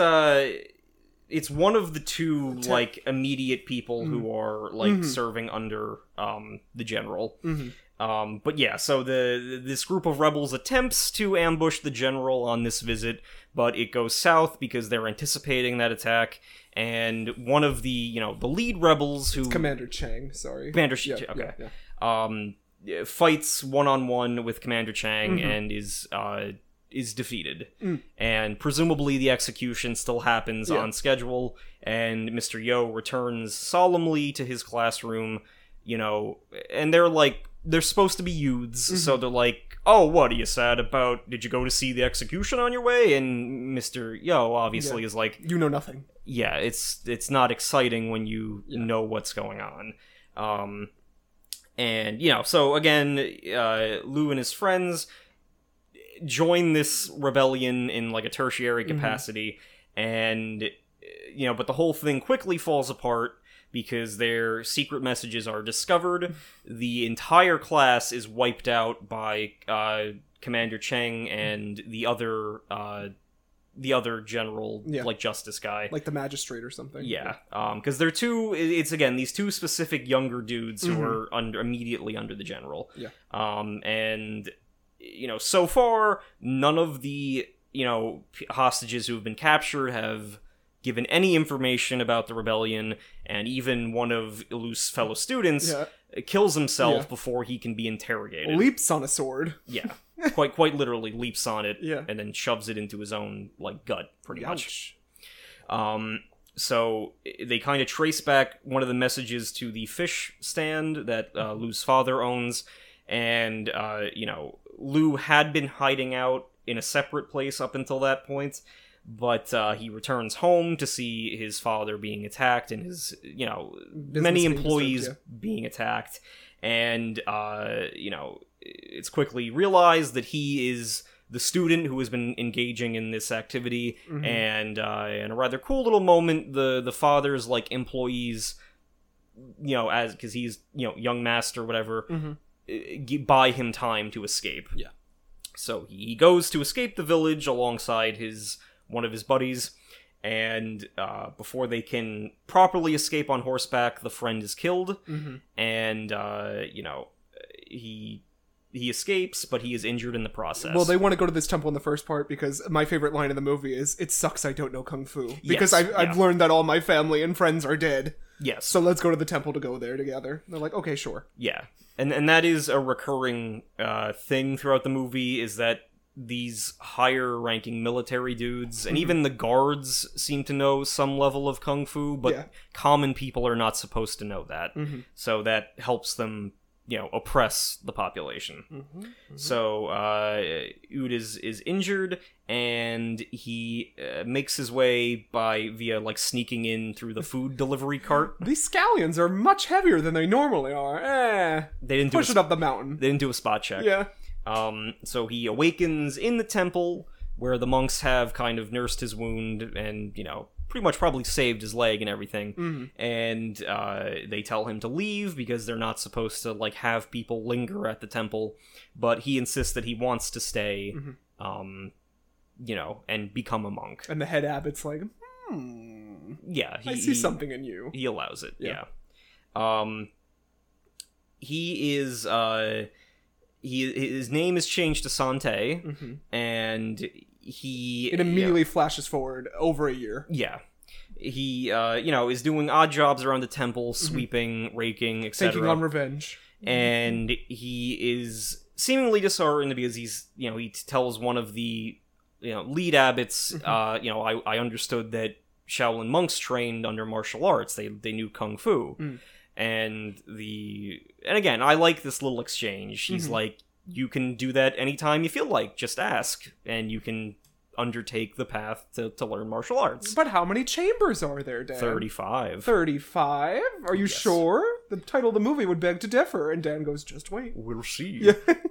one of the two immediate people who are serving under the general. But yeah, so this group of rebels attempts to ambush the general on this visit, but it goes south because they're anticipating that attack, and one of the the lead rebels who Commander Chang, sorry. Commander Chang, okay. Yeah. Fights one-on-one with Commander Chang and is defeated. And presumably the execution still happens on schedule, and Mr. Yo returns solemnly to his classroom, and they're supposed to be youths, so they're like, "Oh, what are you sad about? Did you go to see the execution on your way?" And Mr. Yo obviously is like, "You know nothing." Yeah, it's not exciting when you know what's going on. And, so again, Lou and his friends join this rebellion in, a tertiary capacity, and, but the whole thing quickly falls apart because their secret messages are discovered. The entire class is wiped out by Commander Chang and the other general, justice guy. Like the magistrate or something. Yeah, because they're these two specific younger dudes who are immediately under the general. Yeah. And, so far, none of the, hostages who have been captured have given any information about the rebellion, and even one of Lu's fellow students kills himself before he can be interrogated. Leaps on a sword. Yeah. Quite literally leaps on it Yeah. and then shoves it into his own, like, gut, pretty much. Ouch. So they kind of trace back one of the messages to the fish stand that Lu's father owns, and, you know, Lu had been hiding out in a separate place up until that point, but he returns home to see his father being attacked and his, you know, many being employees disturbed, being attacked, and, you know, it's quickly realized that he is the student who has been engaging in this activity, and in a rather cool little moment, the father's, like, employees, you know, because he's, you know, young master, whatever, buy him time to escape. Yeah. So he goes to escape the village alongside one of his buddies, and before they can properly escape on horseback, the friend is killed, and, you know, he escapes, but he is injured in the process. Well, they want to go to this temple in the first part because my favorite line in the movie is, "It sucks I don't know Kung Fu." Because I've learned that all my family and friends are dead. Yes. So let's go to the temple to go there together. They're like, okay, sure. Yeah. And that is a recurring thing throughout the movie, is that these higher-ranking military dudes, and even the guards seem to know some level of Kung Fu, but common people are not supposed to know that. So that helps them, you know, oppress the population. So Ood is injured, and he makes his way via like sneaking in through the food delivery cart. These scallions are much heavier than they normally are. They didn't Push it up the mountain. They didn't do a spot check. Yeah. So he awakens in the temple, where the monks have kind of nursed his wound and, you know, pretty much probably saved his leg and everything. And they tell him to leave because they're not supposed to, like, have people linger at the temple. But he insists that he wants to stay, you know, and become a monk. And the head abbot's like, Yeah. I see something in you. He allows it, Yeah. He is, his name is changed to Sante, and It immediately flashes forward over a year. Yeah. He, you know, is doing odd jobs around the temple, sweeping, raking, etc. Taking on revenge. And he is seemingly disheartened because he's, you know, he tells one of the, you know, lead abbots, you know, I understood that Shaolin monks trained under martial arts. They knew Kung Fu. And again, I like this little exchange. He's like, you can do that anytime you feel like, just ask, and you can undertake the path to learn martial arts. But how many chambers are there, Dan? 35. 35? Are you sure? The title of the movie would beg to differ. And Dan goes, just wait. We'll see.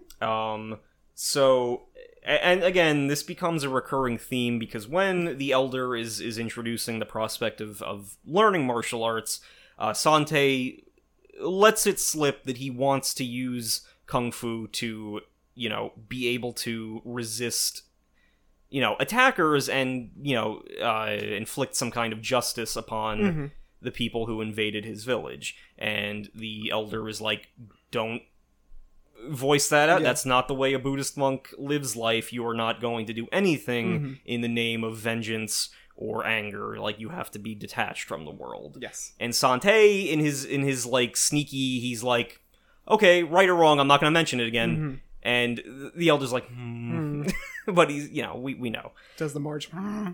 So, and again, this becomes a recurring theme because when the Elder is introducing the prospect of learning martial arts, Sante lets it slip that he wants to use Kung Fu to, you know, be able to resist, you know, attackers and, you know, inflict some kind of justice upon the people who invaded his village. And the Elder is like, don't voice that out. That's not the way a Buddhist monk lives life. You are not going to do anything in the name of vengeance or anger. Like, you have to be detached from the world. Yes. And Sante, in his like sneaky, he's like, okay, right or wrong, I'm not going to mention it again. And the Elder's like, but he's, you know, we know. Does the march.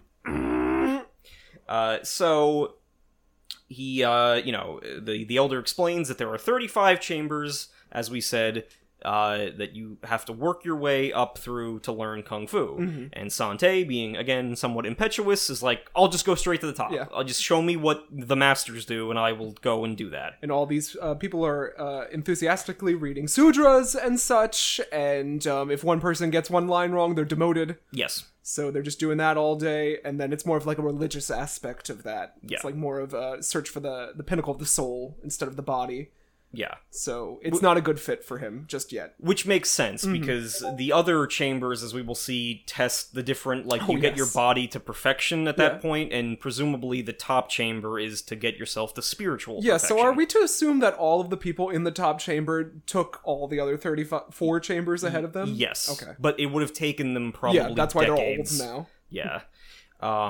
So he, you know, the Elder explains that there are 35 chambers, as we said, that you have to work your way up through to learn Kung Fu. And Sante, being, again, somewhat impetuous, is like, I'll just go straight to the top. Yeah. I'll just show me what the masters do, and I will go and do that. And all these people are enthusiastically reading sutras and such, and if one person gets one line wrong, they're demoted. Yes. So they're just doing that all day, and then it's more of like a religious aspect of that. Yeah. It's like more of a search for the pinnacle of the soul instead of the body. Yeah. So it's not a good fit for him just yet. Which makes sense, because the other chambers, as we will see, test the different, like, you get your body to perfection at that point, and presumably the top chamber is to get yourself to spiritual perfection. So are we to assume that all of the people in the top chamber took all the other 34 chambers ahead of them? Yes. Okay. But it would have taken them probably Yeah, that's why decades. they're old now. Yeah.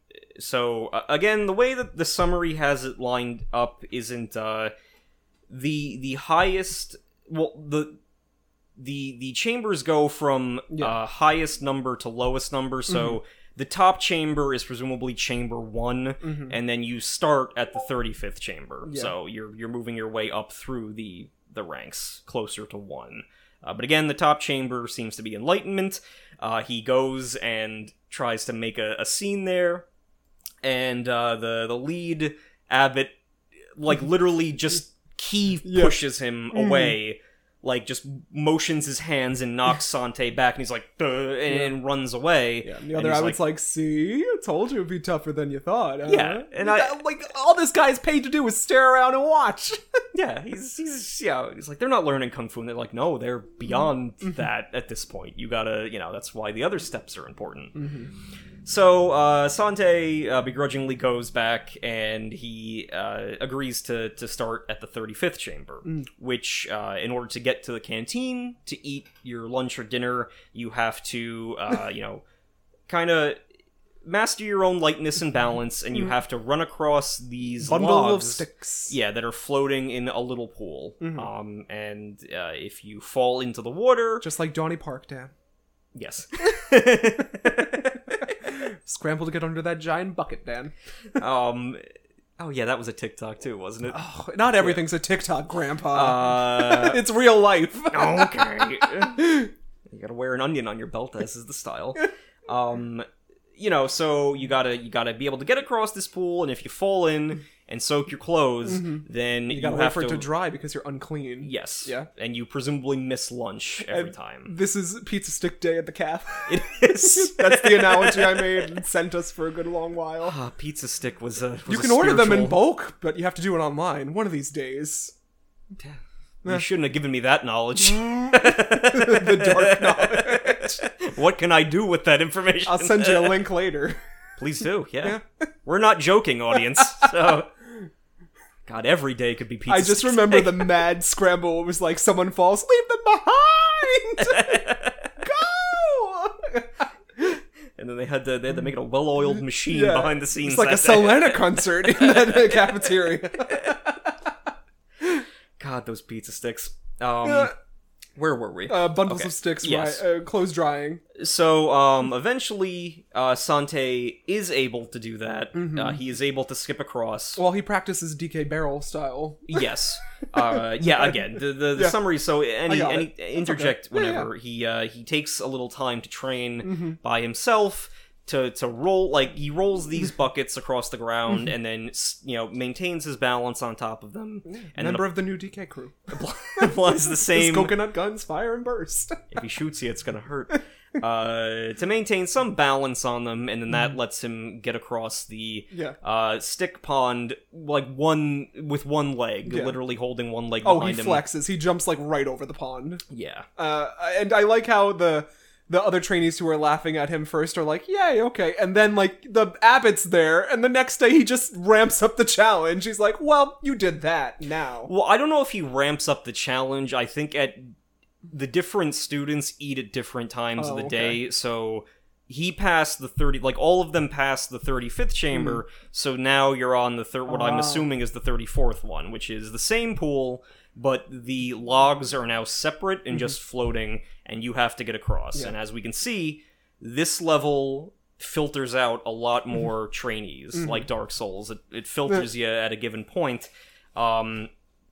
Again, the way that the summary has it lined up isn't the highest. Well, the chambers go from highest number to lowest number. So the top chamber is presumably chamber 1, and then you start at the 35th chamber. Yeah. So you're moving your way up through the ranks closer to 1. But again, the top chamber seems to be Enlightenment. He goes and tries to make a scene there, and the lead abbot, like, literally just pushes him away, like, just motions his hands and knocks Sante back, and he's like, and runs away. Yeah, and the other abbot's like, see? I told you it'd be tougher than you thought. Yeah, and like, all this guy's paid to do is stare around and watch. Yeah, he's like, they're not learning kung fu, and they're like, no, they're beyond that at this point. You gotta, that's why the other steps are important. So, Sante begrudgingly goes back, and he agrees to start at the 35th chamber, which, in order to get to the canteen, to eat your lunch or dinner, you have to, kind of master your own lightness and balance, and you have to run across these Bundle logs, of sticks. Yeah, that are floating in a little pool. And if you fall into the water... Just like Donnie Park, Dan. Yes. Scramble to get under that giant bucket, Dan. Oh yeah, that was a TikTok too, wasn't it? Oh, not everything's a TikTok, Grandpa. It's real life. Okay. You gotta wear an onion on your belt. This is the style. So you gotta be able to get across this pool, and if you fall in and soak your clothes, then You gotta wait for it to dry because you're unclean. Yes. Yeah. And you presumably miss lunch every time. This is pizza stick day at the calf. It is. That's the analogy I made and sent us for a good long while. Pizza stick was You can order them in bulk, but you have to do it online one of these days. You shouldn't have given me that knowledge. The dark knowledge. What can I do with that information? I'll send you a link later. Please do, yeah. We're not joking, audience. So, God, every day could be pizza. I just remember the mad scramble. It was like someone falls, leave them behind. Go. And then they had to make it a well-oiled machine behind the scenes. It's like a Selena concert in that cafeteria. God, those pizza sticks. Where were we? Bundles of sticks, yes. clothes drying. So, eventually, Sante is able to do that. He is able to skip across. Well, he practices DK Barrel style. Yes. Again, the summary, so any interject whenever. He takes a little time to train by himself to roll, like, he rolls these buckets across the ground and then, maintains his balance on top of them. And Member of the new DK crew. Applies the same... His coconut guns fire and burst. If he shoots you, it's gonna hurt. To maintain some balance on them, and then that lets him get across the stick pond, like, with one leg, literally holding one leg behind him. Oh, he flexes. He jumps, like, right over the pond. Yeah. And I like how the other trainees who are laughing at him first are like, yay, okay. And then, like, the abbot's there, and the next day he just ramps up the challenge. He's like, well, you did that, now. Well, I don't know if he ramps up the challenge. I think the different students eat at different times of the day, so he passed the 30... Like, all of them passed the 35th chamber, so now you're on the what I'm assuming is the 34th one, which is the same pool, but the logs are now separate and just floating, and you have to get across. And as we can see, this level filters out a lot more trainees, like Dark Souls. It filters you at a given point. So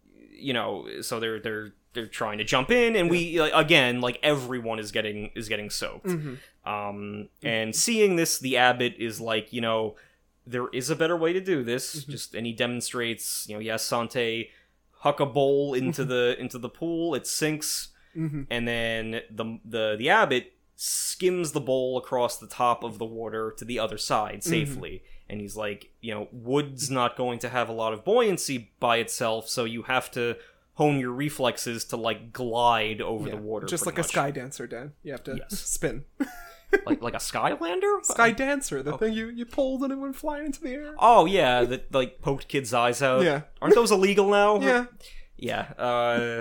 they're trying to jump in, and we again, like, everyone is getting soaked. And seeing this, the abbot is like, there is a better way to do this. And he demonstrates, yes, Sante huck a bowl into the pool, it sinks, and then the abbot skims the bowl across the top of the water to the other side safely. And he's like, wood's not going to have a lot of buoyancy by itself, so you have to hone your reflexes to, like, glide over the water. Just like a sky dancer, Dan. You have to spin. like a Skylander? Sky dancer, the thing you pulled and it went flying into the air. Oh, yeah, that, like, poked kids' eyes out. Yeah. Aren't those illegal now? Yeah. Yeah,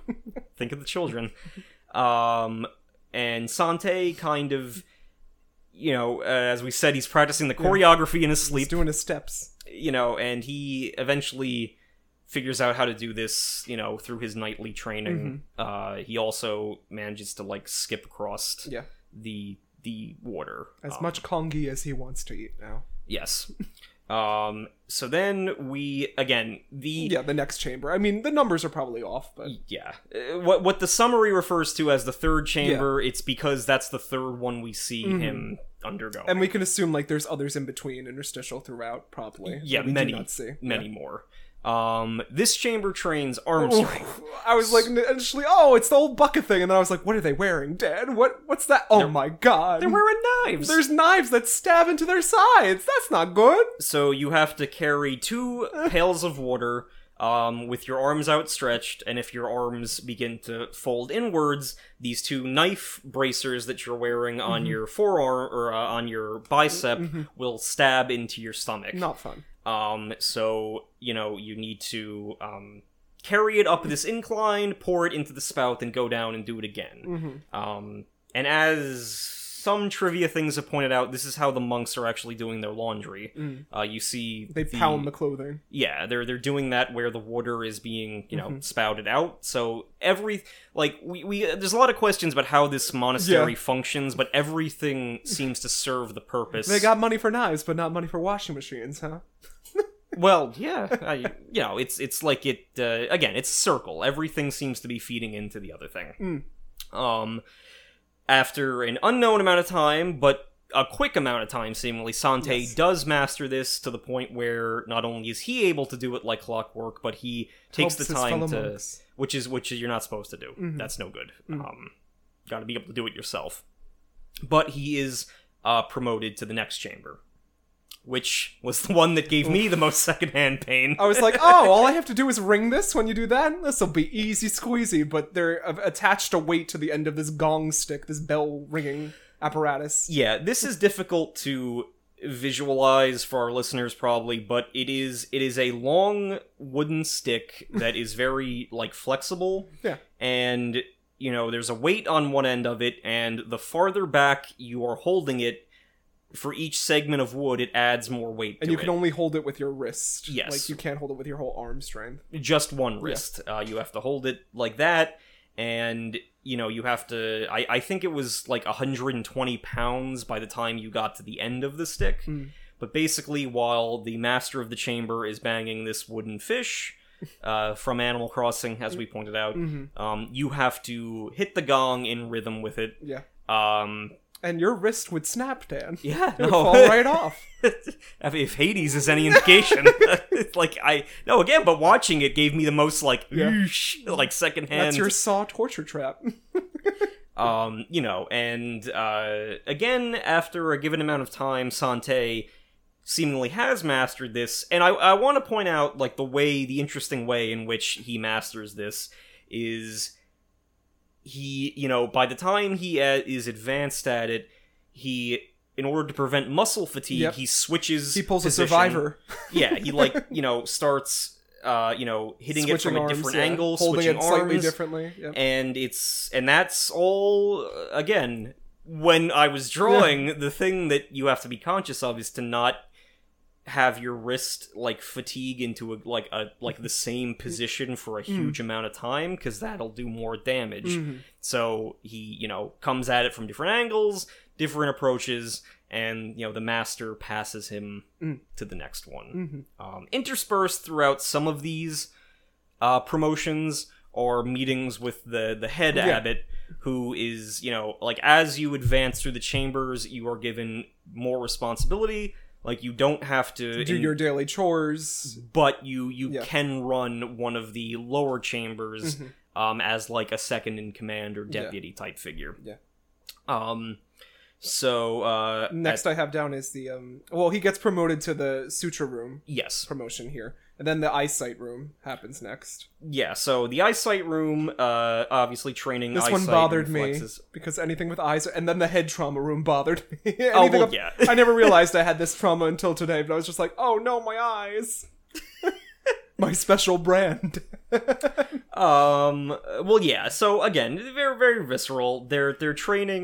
think of the children. And Sante kind of... as we said, he's practicing the choreography in his sleep. He's doing his steps. And he eventually figures out how to do this, through his nightly training. He also manages to, skip across the water. As much congee as he wants to eat now. Yes. So then the next chamber. I mean, the numbers are probably off, but... Yeah. What the summary refers to as the third chamber, it's because that's the third one we see him undergo. And we can assume, there's others in between, interstitial throughout, probably. Yeah, we many, do not see. many more. This chamber trains arm strength. I was initially, it's the old bucket thing, and then I was like, what are they wearing, Dad? What's that? Oh my god. They're wearing knives! There's knives that stab into their sides! That's not good! So you have to carry 2 pails of water, with your arms outstretched, and if your arms begin to fold inwards, these 2 knife bracers that you're wearing on your forearm, or on your bicep, will stab into your stomach. Not fun. So, you need to, carry it up this incline, pour it into the spout, and go down and do it again. And as some trivia things have pointed out, this is how the monks are actually doing their laundry. You see... They pound the clothing. Yeah, they're doing that where the water is being, spouted out. So there's a lot of questions about how this monastery functions, but everything seems to serve the purpose. They got money for knives, but not money for washing machines, huh? Well, yeah, it's like it, again, it's a circle. Everything seems to be feeding into the other thing. After an unknown amount of time, but a quick amount of time, seemingly, Sante does master this to the point where not only is he able to do it like clockwork, but he takes the time to... monks. Which is you're not supposed to do. That's no good. Gotta be able to do it yourself. But he is promoted to the next chamber, which was the one that gave me the most secondhand pain. I was like, all I have to do is ring this when you do that? This'll be easy squeezy, but they're attached a weight to the end of this gong stick, this bell ringing apparatus. Yeah, this is difficult to visualize for our listeners probably, but it is a long wooden stick that is very, flexible. Yeah. And, there's a weight on one end of it, and the farther back you are holding it, for each segment of wood, it adds more weight to it. And you can only hold it with your wrist. Yes. You can't hold it with your whole arm strength. Just one wrist. You have to hold it like that, and, you have to... I think it was 120 pounds by the time you got to the end of the stick. But basically, while the master of the chamber is banging this wooden fish... from Animal Crossing, as we pointed out, you have to hit the gong in rhythm with it. Yeah. And your wrist would snap, Dan. Yeah, it would fall right off. If Hades is any indication, but watching it gave me the most oosh, secondhand. That's your Saw torture trap. And again, after a given amount of time, Sante seemingly has mastered this, and I want to point out the interesting way in which he masters this is. He, by the time he is advanced at it, in order to prevent muscle fatigue, he switches. He pulls position. a Survivor. Yeah, he starts, hitting it from a different angle, holding switching it slightly arms, differently. Yep. And that's all. Again, when I was drawing, the thing that you have to be conscious of is to not have your wrist fatigue into the same position for a huge amount of time, because that'll do more damage. So he comes at it from different angles, different approaches, and the master passes him to the next one. Interspersed throughout some of these promotions are meetings with the head abbot, who is as you advance through the chambers, you are given more responsibility. You don't have to do your daily chores, but you can run one of the lower chambers as a second in command or deputy type figure. Yeah. So next I have down is the he gets promoted to the suture room. Yes. Promotion here. And then the eyesight room happens next. Yeah, so the eyesight room, obviously training this eyesight. This one bothered reflexes. Me, because anything with eyes... And then the head trauma room bothered me. Yeah. I never realized I had this trauma until today, but I was just like, oh no, my eyes. My special brand. Well, yeah, so again, very, very visceral. They're training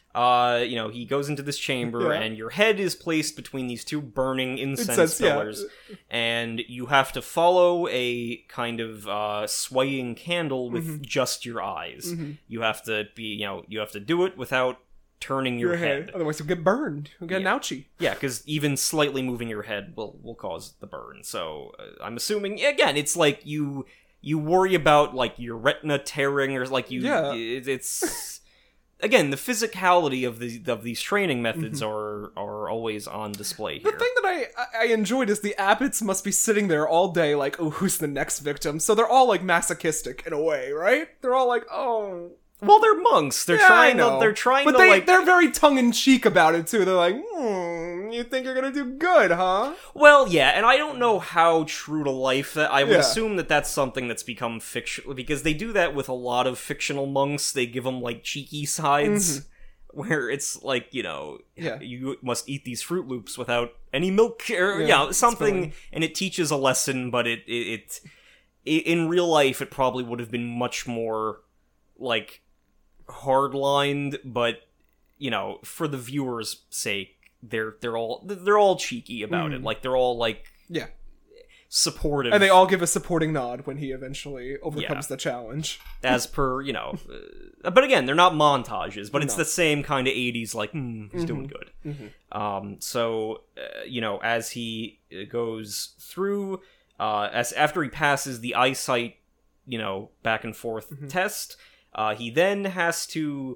he goes into this chamber, and your head is placed between these two burning incense pillars, and you have to follow a kind of swaying candle with just your eyes. You have to you have to do it without turning your head. Otherwise you'll get burned. You'll get an ouchie. Yeah, because even slightly moving your head will cause the burn. So I'm assuming, again, it's like you worry about like your retina tearing, or like it's again, the physicality of these training methods are always on display here. The thing that I enjoyed is the Abbotts must be sitting there all day like, oh, who's the next victim? So they're all like masochistic in a way, right? They're all like, oh. Well, they're monks. They're trying but to they're very tongue-in-cheek about it, too. They're like, you think you're gonna do good, huh? Well, yeah, and I don't know how true to life that. I would assume that that's something that's become fictional, because they do that with a lot of fictional monks. They give them, like, cheeky sides, where it's like, you must eat these Fruit Loops without any milk, or, something, and it teaches a lesson, but it in real life, it probably would have been much more, like, hard-lined, but for the viewers' sake, they're all cheeky about it. Like, they're all like supportive, and they all give a supporting nod when he eventually overcomes the challenge. As per but again, they're not montages, but it's the same kind of 80s. Like, he's doing good. So as he goes through, after he passes the eyesight, back and forth test. He then has to,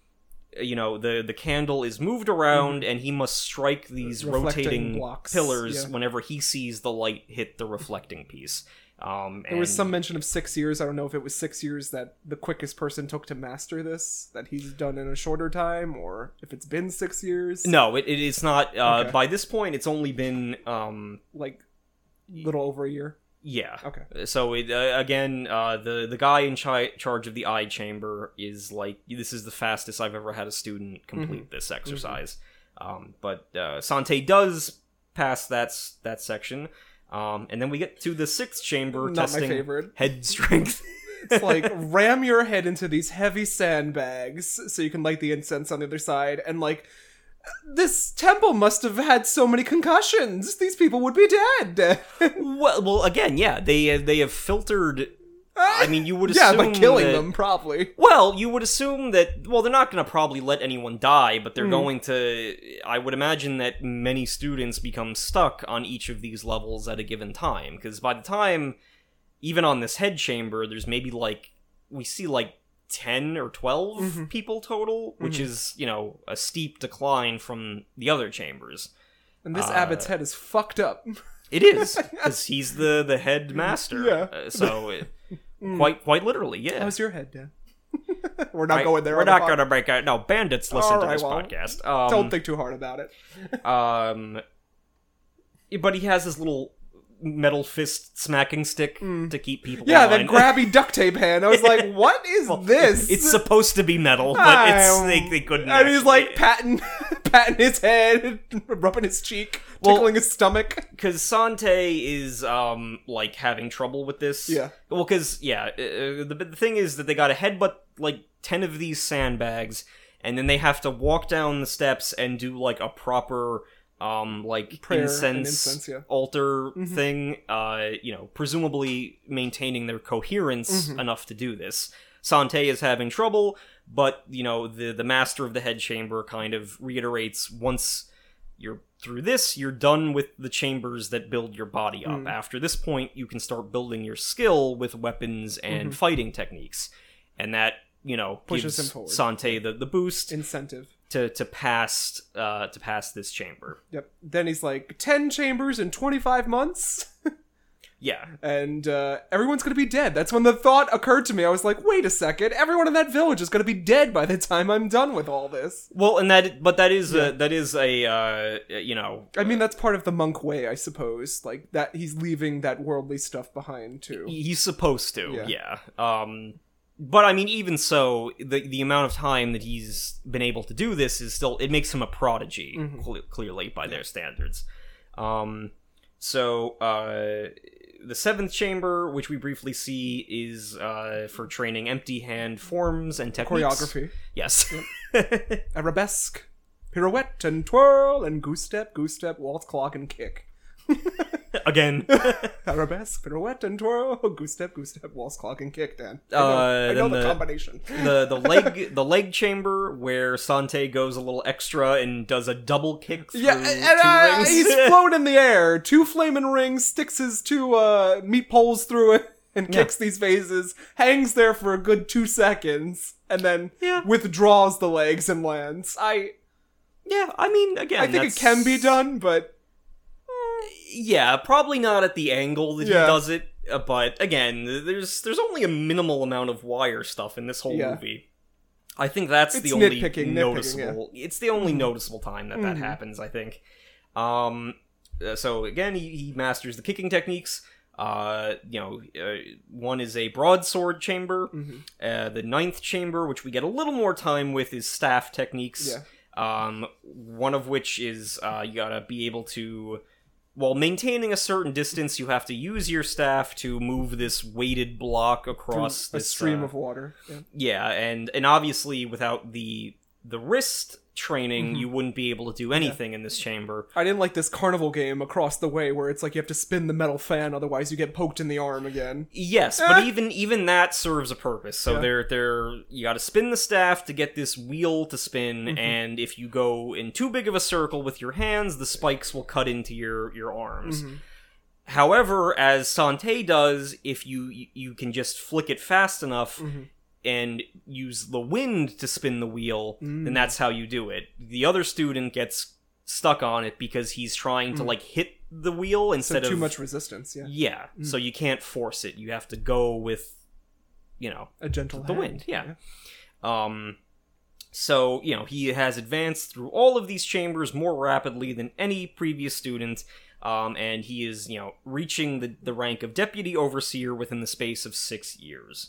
the candle is moved around, and he must strike these rotating blocks. pillars whenever he sees the light hit the reflecting piece. There was some mention of 6 years. I don't know if it was 6 years that the quickest person took to master this, that he's done in a shorter time, or if it's been 6 years. No, it is not. Okay. By this point, it's only been like a little over a year. Yeah. Okay. So again, the guy in charge of the eye chamber is like, this is the fastest I've ever had a student complete this exercise. But Sante does pass that section, and then we get to the 6th chamber. Not testing my favorite. Head strength. It's like, ram your head into these heavy sandbags so you can light the incense on the other side, and like, this temple must have had so many concussions. These people would be dead. well, again, yeah, they have filtered. I mean, you would assume by killing them, probably. Well, you would assume that. Well, they're not going to probably let anyone die, but they're going to. I would imagine that many students become stuck on each of these levels at a given time, because by the time, even on this head chamber, there's maybe we see 10 or 12 people total, which is, a steep decline from the other chambers. And this Abbott's head is fucked up. It is, because he's the head master. Yeah. Quite literally, yeah. How's your head, Dan? We're not going there. We're not going to break out. No, bandits listen to this podcast. Don't think too hard about it. But he has his little metal fist smacking stick to keep people that in line. grabby duct tape hand. I was like, what is this? It's supposed to be metal, but they couldn't. And he's like patting his head, rubbing his cheek, tickling his stomach. Because Sante is having trouble with this. Yeah. Well, because the thing is that they got to headbutt 10 of these sandbags, and then they have to walk down the steps and do a proper prayer incense altar thing, presumably maintaining their coherence enough to do this. Sante is having trouble, but the master of the head chamber kind of reiterates, once you're through this, you're done with the chambers that build your body up. After this point, you can start building your skill with weapons and fighting techniques, and that pushes gives him forward. Sante the boost incentive to pass this chamber. Yep. Then he's like, 10 chambers in 25 months? Yeah. And everyone's gonna be dead. That's when the thought occurred to me. I was like, wait a second, everyone in that village is gonna be dead by the time I'm done with all this. Well, and that is a I mean, that's part of the monk way, I suppose. Like, that he's leaving that worldly stuff behind, too. He's supposed to, yeah. But I mean, even so, the amount of time that he's been able to do this is still, it makes him a prodigy, clearly by their standards. So the 7th chamber, which we briefly see, is for training empty hand forms and techniques. Choreography. Yes. Arabesque, pirouette and twirl, and goose step, waltz, clock, and kick. Again. Arabesque, pirouette and twirl, goose step, waltz, clock, and kick, Dan. I know the combination. The leg chamber, where Sante goes a little extra and does a double kick through 2 rings. He's floating in the air. 2 flaming rings, sticks his 2 meat poles through it, and kicks these phases, hangs there for a good 2 seconds, and then withdraws the legs and lands. Yeah, I mean, again, I think it can be done, but... Yeah, probably not at the angle that he does it, but again, there's only a minimal amount of wire stuff in this whole movie. I think that's the only noticeable... It's the only noticeable time that happens, I think. So again, he masters the kicking techniques. One is a broadsword chamber. The 9th chamber, which we get a little more time with, is staff techniques. One of which is you gotta be able to... While maintaining a certain distance, you have to use your staff to move this weighted block across a stream of water. Yeah, and obviously without the wrist training, you wouldn't be able to do anything in this chamber. I didn't like this carnival game across the way where it's like you have to spin the metal fan, otherwise you get poked in the arm again. Yes, but even that serves a purpose. So you got to spin the staff to get this wheel to spin, and if you go in too big of a circle with your hands, the spikes will cut into your arms. However, as Sante does, if you can just flick it fast enough and use the wind to spin the wheel, then that's how you do it. The other student gets stuck on it because he's trying to hit the wheel instead of... too much resistance, Yeah, so you can't force it. You have to go with, a gentle the hand. wind, So, he has advanced through all of these chambers more rapidly than any previous student, and he is, reaching the rank of Deputy Overseer within the space of 6 years.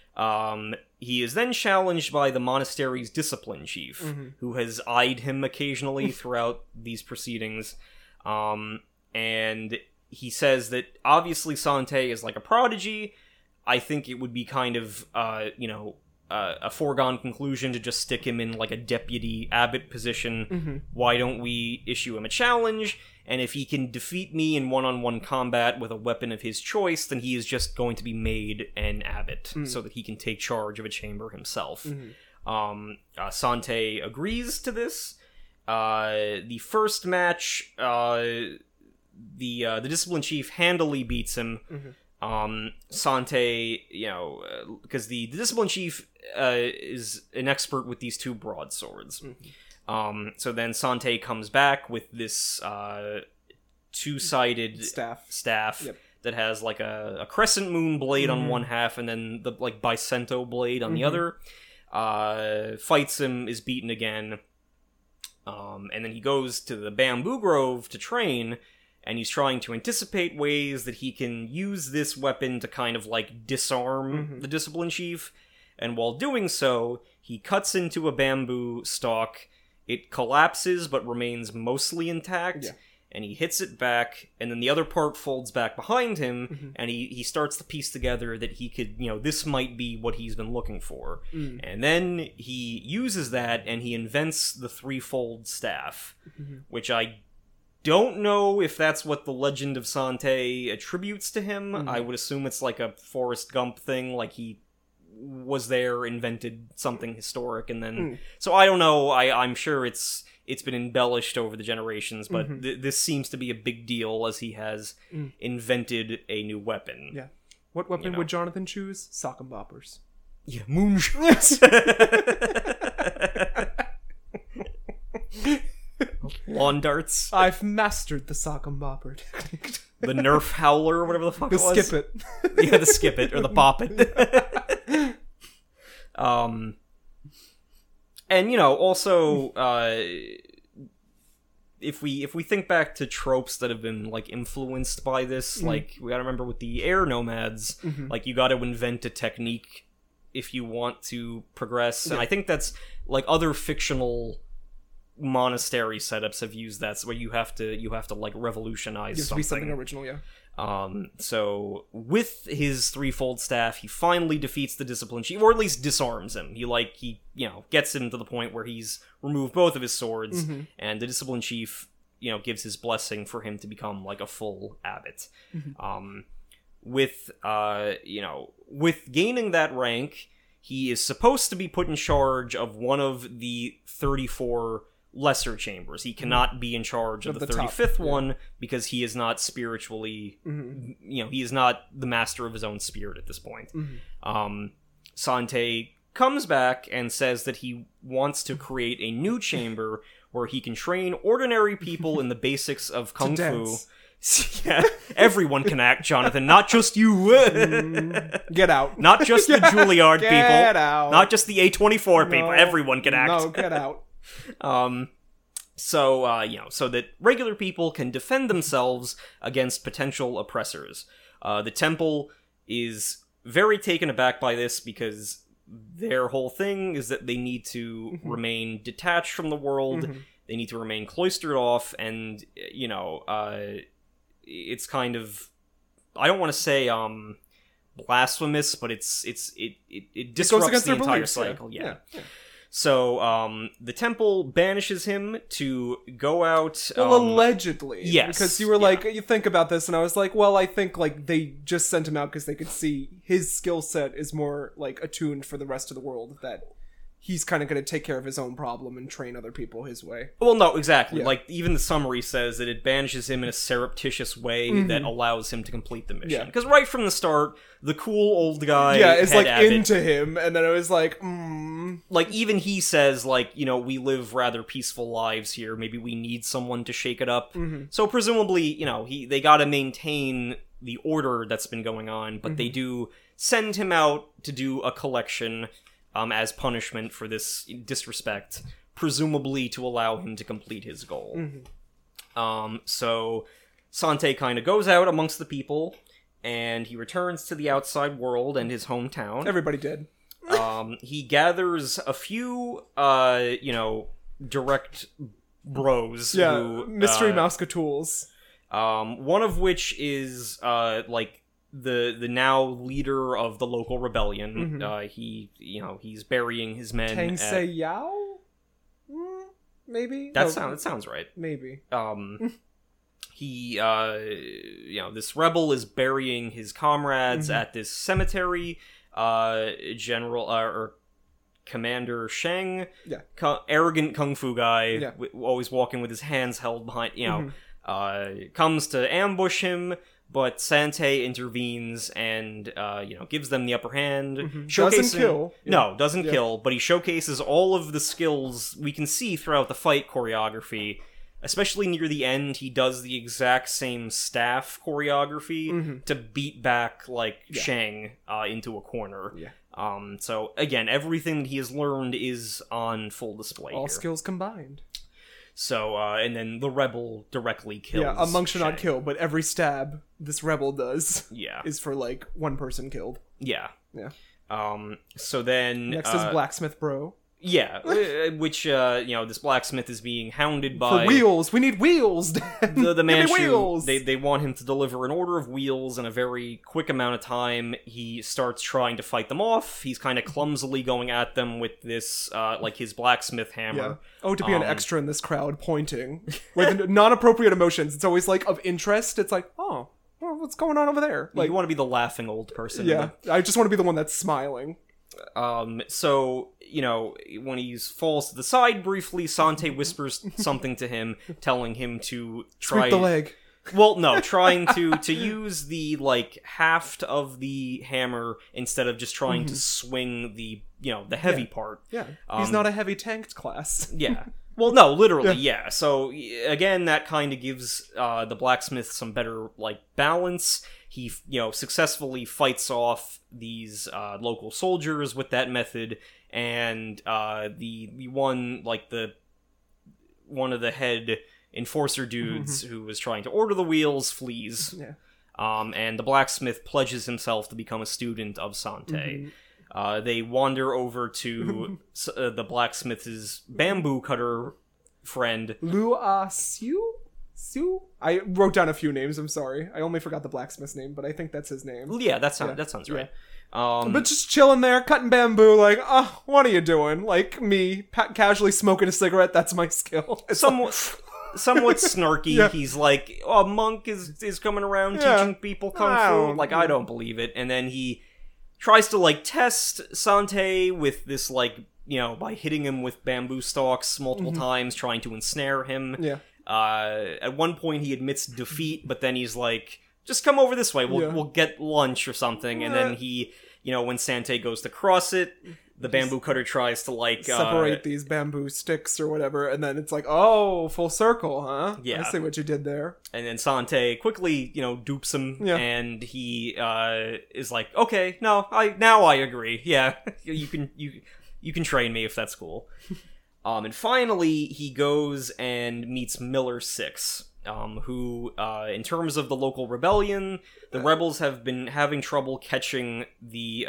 He is then challenged by the monastery's discipline chief, who has eyed him occasionally throughout these proceedings. And he says that obviously Sante is like a prodigy. I think it would be kind of, a foregone conclusion to just stick him in like a deputy abbot position. Why don't we issue him a challenge? And if he can defeat me in one-on-one combat with a weapon of his choice, then he is just going to be made an abbot, so that he can take charge of a chamber himself. Sante agrees to this. The first match, the discipline chief handily beats him. Sante, because the discipline chief is an expert with these 2 broadswords. So then Sante comes back with this 2-sided staff that has like a crescent moon blade on one half and then the like bicento blade on the other. Fights him, is beaten again. And then he goes to the bamboo grove to train, and he's trying to anticipate ways that he can use this weapon to kind of like disarm the discipline chief. And while doing so, he cuts into a bamboo stalk. It collapses but remains mostly intact, and he hits it back, and then the other part folds back behind him, and he starts to piece together that he could, this might be what he's been looking for. And then he uses that, and he invents the 3-fold staff, which I don't know if that's what the Legend of Sante attributes to him. I would assume it's like a Forrest Gump thing, like he was there, invented something historic, and then... So I don't know, I'm sure it's been embellished over the generations, but this seems to be a big deal as he has invented a new weapon. Yeah. What weapon would Jonathan choose? Sock and boppers. Yeah, moonshots. Lawn darts. I've mastered the sock and bopper technique. The Nerf howler, or whatever the fuck it was. The skip it. Yeah, the skip it, or the pop it. And, also, if we think back to tropes that have been, like, influenced by this, like, we gotta remember with the air nomads, like, you gotta invent a technique if you want to progress. And I think that's, like, other fictional monastery setups have used that, where you have to like revolutionize Used to something. be something original, yeah. So with his threefold staff, he finally defeats the Discipline Chief, or at least disarms him. He gets him to the point where he's removed both of his swords, and the Discipline Chief, gives his blessing for him to become like a full abbot. With gaining that rank, he is supposed to be put in charge of one of the 34 lesser chambers. He cannot be in charge of the 35th one because he is not spiritually, he is not the master of his own spirit at this point. Sante comes back and says that he wants to create a new chamber where he can train ordinary people in the basics of kung fu. dance. Yeah, everyone can act, Jonathan, not just you. Get out. Not just the Juilliard people. Get out. Not just the A24 people. Everyone can act. No, get out. So that regular people can defend themselves against potential oppressors. The temple is very taken aback by this because their whole thing is that they need to remain detached from the world. They need to remain cloistered off, and it's kind of, I don't want to say blasphemous, but it disrupts against the their entire beliefs, cycle. yeah. So, the temple banishes him to go out. Well, allegedly. yes, Because you were like, you think about this, and I was like, well, I think, like, they just sent him out because they could see his skill set is more, like, attuned for the rest of the world, that he's kind of going to take care of his own problem and train other people his way. Well, no, exactly. Yeah. Like, even the summary says that it banishes him in a surreptitious way that allows him to complete the mission. Yeah. Because right from the start, the cool old guy, It's head like abbot, into him, and then it was like, like, even he says, like, we live rather peaceful lives here, maybe we need someone to shake it up. So presumably, they gotta maintain the order that's been going on, but they do send him out to do a collection as punishment for this disrespect, presumably to allow him to complete his goal. So Sante kind of goes out amongst the people, and he returns to the outside world and his hometown. everybody did. He gathers a few, direct bros. Yeah, who, Mystery Mouseketools. one of which is, like, the now leader of the local rebellion. He's burying his men. Tang Se Yao? Maybe? That sounds right. Maybe. He, this rebel is burying his comrades at this cemetery. Commander Sheng, arrogant kung fu guy, always walking with his hands held behind, comes to ambush him, but Sante intervenes and, gives them the upper hand. Doesn't kill. No, doesn't kill, but he showcases all of the skills we can see throughout the fight choreography. Especially near the end, he does the exact same staff choreography to beat back, like, Shang into a corner. So, again, everything that he has learned is on full display All here. skills combined. So, and then the rebel directly kills A monk should not Shang. kill, but every stab this rebel does Yeah. is for, like, one person killed. Yeah. Yeah. So then... Next is Blacksmith Bro. Yeah, which, this blacksmith is being hounded by... For wheels! We need wheels! The Give me Manchu. wheels! They want him to deliver an order of wheels in a very quick amount of time. He starts trying to fight them off. He's kind of clumsily going at them with this, his blacksmith hammer. Yeah. Oh, to be an extra in this crowd pointing with non-appropriate emotions. It's always, like, of interest. It's like, oh, well, what's going on over there? Like, You want to be the laughing old person. yeah, I just want to be the one that's smiling. So, when he falls to the side briefly, Sante whispers something to him, telling him to try... Sweep the leg. Well, no, trying to use the, like, haft of the hammer instead of just trying to swing the, the heavy part. Yeah, he's not a heavy tanked class. Yeah. Well, no, literally, yeah. So, again, that kind of gives the blacksmith some better, like, balance. He, successfully fights off these local soldiers with that method, and the one, like, one of the head enforcer dudes who was trying to order the wheels flees. Yeah. And the blacksmith pledges himself to become a student of Sante. They wander over to the blacksmith's bamboo cutter friend. Lu Siu? Siu? I wrote down a few names, I'm sorry. I only forgot the blacksmith's name, but I think that's his name. Yeah, that sounds right. But just chilling there, cutting bamboo, like, oh, what are you doing? Like, me, casually smoking a cigarette, that's my skill. It's somewhat snarky. Yeah. He's like, "Oh, a monk is coming around Yeah. teaching people kung fu." Like, I don't believe it. And then he tries to like test Sante with this, like, you know, by hitting him with bamboo stalks multiple times, trying to ensnare him. Yeah. At one point, he admits defeat, but then he's like, "Just come over this way. We'll get lunch or something." And then he, you know, when Sante goes to cross it, the bamboo cutter tries to like separate these bamboo sticks or whatever, and then it's like, oh, full circle, huh? Yeah. I see what you did there. And then Sante quickly, you know, dupes him, Yeah. and he is like, "Okay, no, I agree. Yeah, you can train me if that's cool." And finally, he goes and meets Miller 6, who, in terms of the local rebellion, the rebels have been having trouble catching the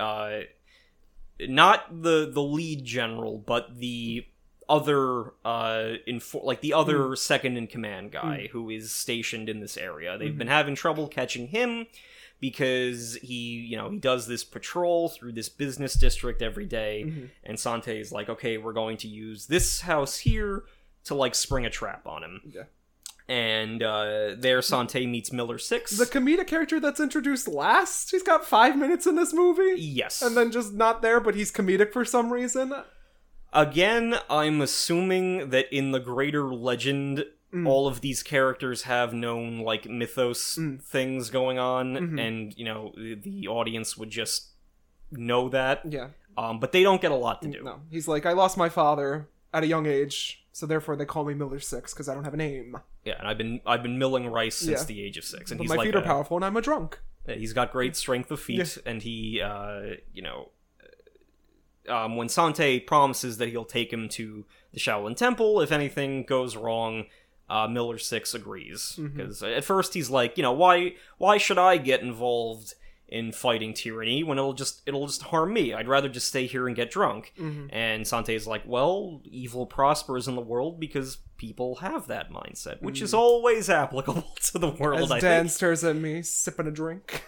not the lead general, but the other the other second in command guy who is stationed in this area. They've been having trouble catching him because he does this patrol through this business district every day, and Sante is like, "Okay, we're going to use this house here to like spring a trap on him." Yeah. And there Sante meets Miller 6. The comedic character that's introduced last, he's got 5 minutes in this movie. Yes. And then just not there, but he's comedic for some reason. Again, I'm assuming that in the greater legend, all of these characters have known, like, mythos things going on, and, you know, the audience would just know that. Yeah. But they don't get a lot to do. No. He's like, I lost my father at a young age, so therefore they call me Miller 6, because I don't have a name. Yeah, and I've been milling rice since Yeah. the age of 6. And But he's my like feet are powerful and I'm a drunk. he's got great strength of feet, and he, when Sante promises that he'll take him to the Shaolin Temple if anything goes wrong, Miller 6 agrees. Because at first he's like, why should I get involved in fighting tyranny when it'll just harm me? I'd rather just stay here and get drunk. And Sante's like, well, evil prospers in the world because people have that mindset, which is always applicable to the world, As I Dan think. stares at me, sipping a drink.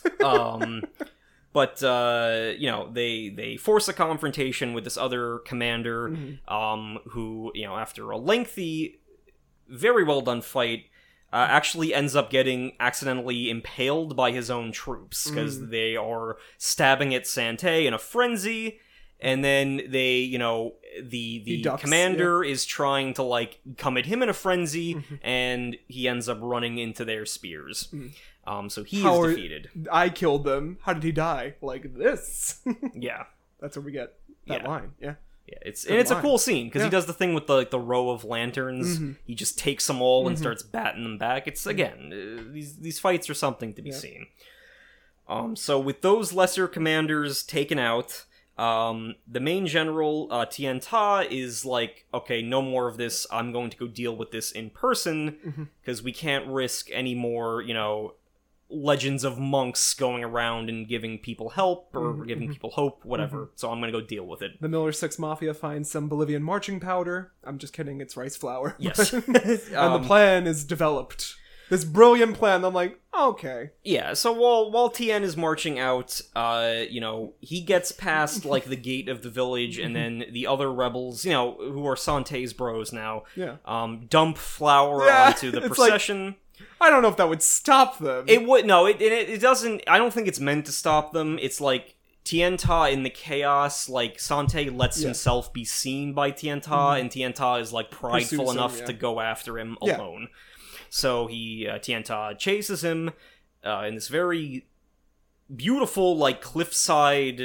But they force a confrontation with this other commander, who, after a lengthy, very well done fight, actually ends up getting accidentally impaled by his own troops, because they are stabbing at Sante in a frenzy, and then they, the ducks, commander is trying to, like, come at him in a frenzy, and he ends up running into their spears. So he is defeated. I killed them. How did he die? Like this. Yeah. That's where we get that Yeah. line. Yeah. Yeah, it's a line. cool scene, because he Yeah. does the thing with the row of lanterns. He just takes them all and starts batting them back. It's, again, these fights are something to be seen. So with those lesser commanders taken out, the main general, Tien Ta, is like, okay, no more of this. I'm going to go deal with this in person, because we can't risk any more, legends of monks going around and giving people help or giving people hope, whatever. So I'm gonna go deal with it. The Miller 6 Mafia finds some Bolivian marching powder. I'm just kidding, it's rice flour. Yes. And the plan is developed. This brilliant plan, I'm like, okay. Yeah, so while Tien is marching out, he gets past, like, the gate of the village, and then the other rebels, who are Sante's bros now, dump flour onto the it's like- procession. I don't know if that would stop them. It doesn't. I don't think it's meant to stop them. It's like Tien Ta in the chaos. Like Sante lets himself be seen by Tien Ta, and Tien Ta is like prideful Pursues him, enough yeah. to go after him Yeah. alone. So Tien Ta chases him in this very beautiful, like, cliffside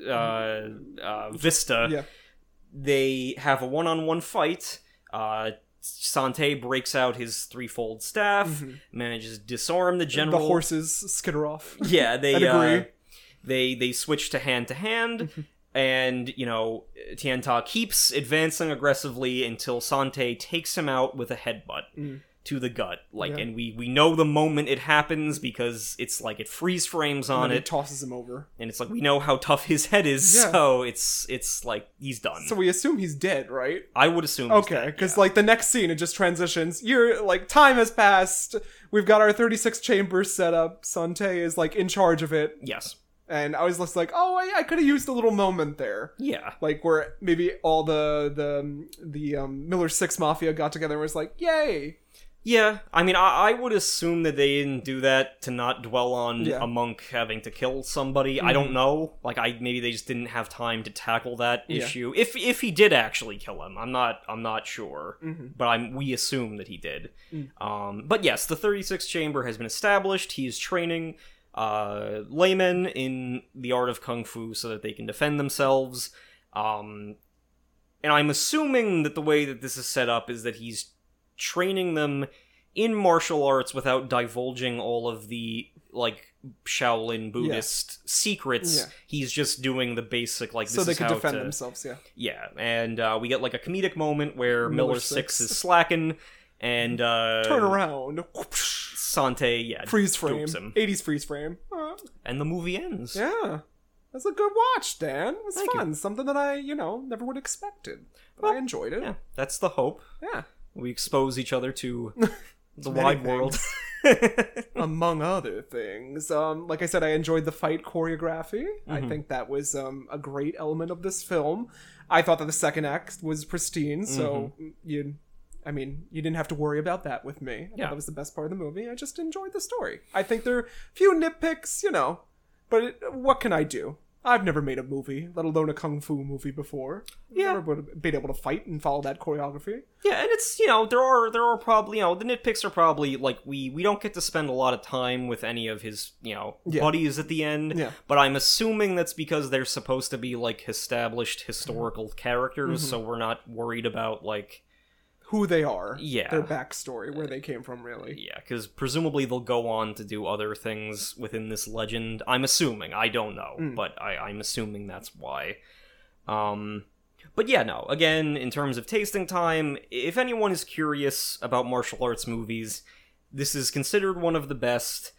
vista. Yeah. They have a one-on-one fight. Sante breaks out his threefold staff, manages to disarm the general. The horses skitter off. Yeah, I'd agree. they switch to hand, and Tien Ta keeps advancing aggressively until Sante takes him out with a headbutt. to the gut. Like, Yeah. and we know the moment it happens because it's like it freeze frames on And it, it tosses him over. and it's like we know how tough his head is, Yeah. so it's like he's done. So we assume he's dead, right? I would assume. he's Okay, dead, because yeah. like the next scene, it just transitions. Time has passed. We've got our 36 chambers set up. Sante is like in charge of it, Yes. and I was just like, oh, I could have used a little moment there, Yeah. like where maybe all the Miller Six Mafia got together and was like, yay. Yeah, I mean, I would assume that they didn't do that to not dwell on Yeah. a monk having to kill somebody. I don't know. Like, maybe they just didn't have time to tackle that Yeah. issue. If he did actually kill him, I'm not sure. But we assume that he did. But yes, the 36th chamber has been established. He is training laymen in the art of kung fu so that they can defend themselves. And I'm assuming that the way that this is set up is that he's training them in martial arts without divulging all of the like Shaolin Buddhist secrets. Yeah. He's just doing the basic like this So they is can how defend to, themselves, yeah. Yeah, and we get like a comedic moment where Miller Miller Six Six. is slacking and Turn around. Sante Freeze frame. dopes him, 80s freeze frame. and the movie ends. Yeah. That's a good watch, Dan. It was Thank fun. Something that I, never would have expected. But I enjoyed it. Yeah, that's the hope. Yeah. We expose each other to the Many wide world. Among other things. Like I said, I enjoyed the fight choreography. I think that was a great element of this film. I thought that the second act was pristine, so you didn't have to worry about that with me. I thought that was the best part of the movie. I just enjoyed the story. I think there are a few nitpicks, but what can I do? I've never made a movie, let alone a kung fu movie before. Yeah. Never would have been able to fight and follow that choreography. Yeah, and it's, there are probably, the nitpicks are probably, like, we don't get to spend a lot of time with any of his, buddies at the end, Yeah. but I'm assuming that's because they're supposed to be, like, established historical characters, so we're not worried about, like... Who they are. Yeah. Their backstory, where they came from, really. Yeah, because presumably they'll go on to do other things within this legend. I'm assuming. I don't know, but I'm assuming that's why. But yeah, no. Again, in terms of tasting time, if anyone is curious about martial arts movies, this is considered one of the best.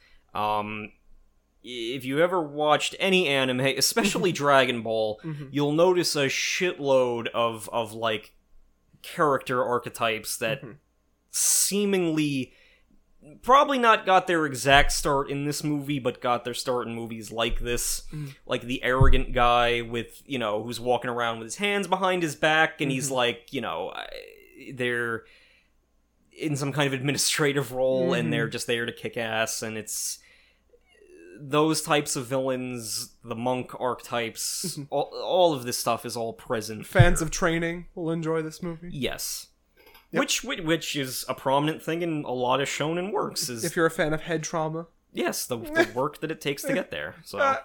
If you ever watched any anime, especially Dragon Ball, you'll notice a shitload of like, character archetypes that seemingly probably not got their exact start in this movie, but got their start in movies like this. Like the arrogant guy with, who's walking around with his hands behind his back, and he's like, they're in some kind of administrative role, and they're just there to kick ass, and it's those types of villains, the monk archetypes, all of this stuff is all present. Fans here. of training will enjoy this movie. Yes. Which is a prominent thing in a lot of shonen works. Is If you're a fan of head trauma. yes, the work that it takes to get there. So,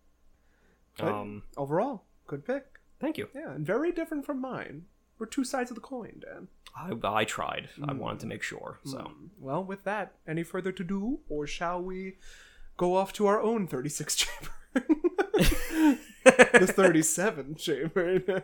Overall, good pick. thank you. Yeah, and very different from mine. We're two sides of the coin, Dan. I tried. I wanted to make sure. So, Well, with that, any further to do, or shall we go off to our own 36 chamber? The 37 chamber.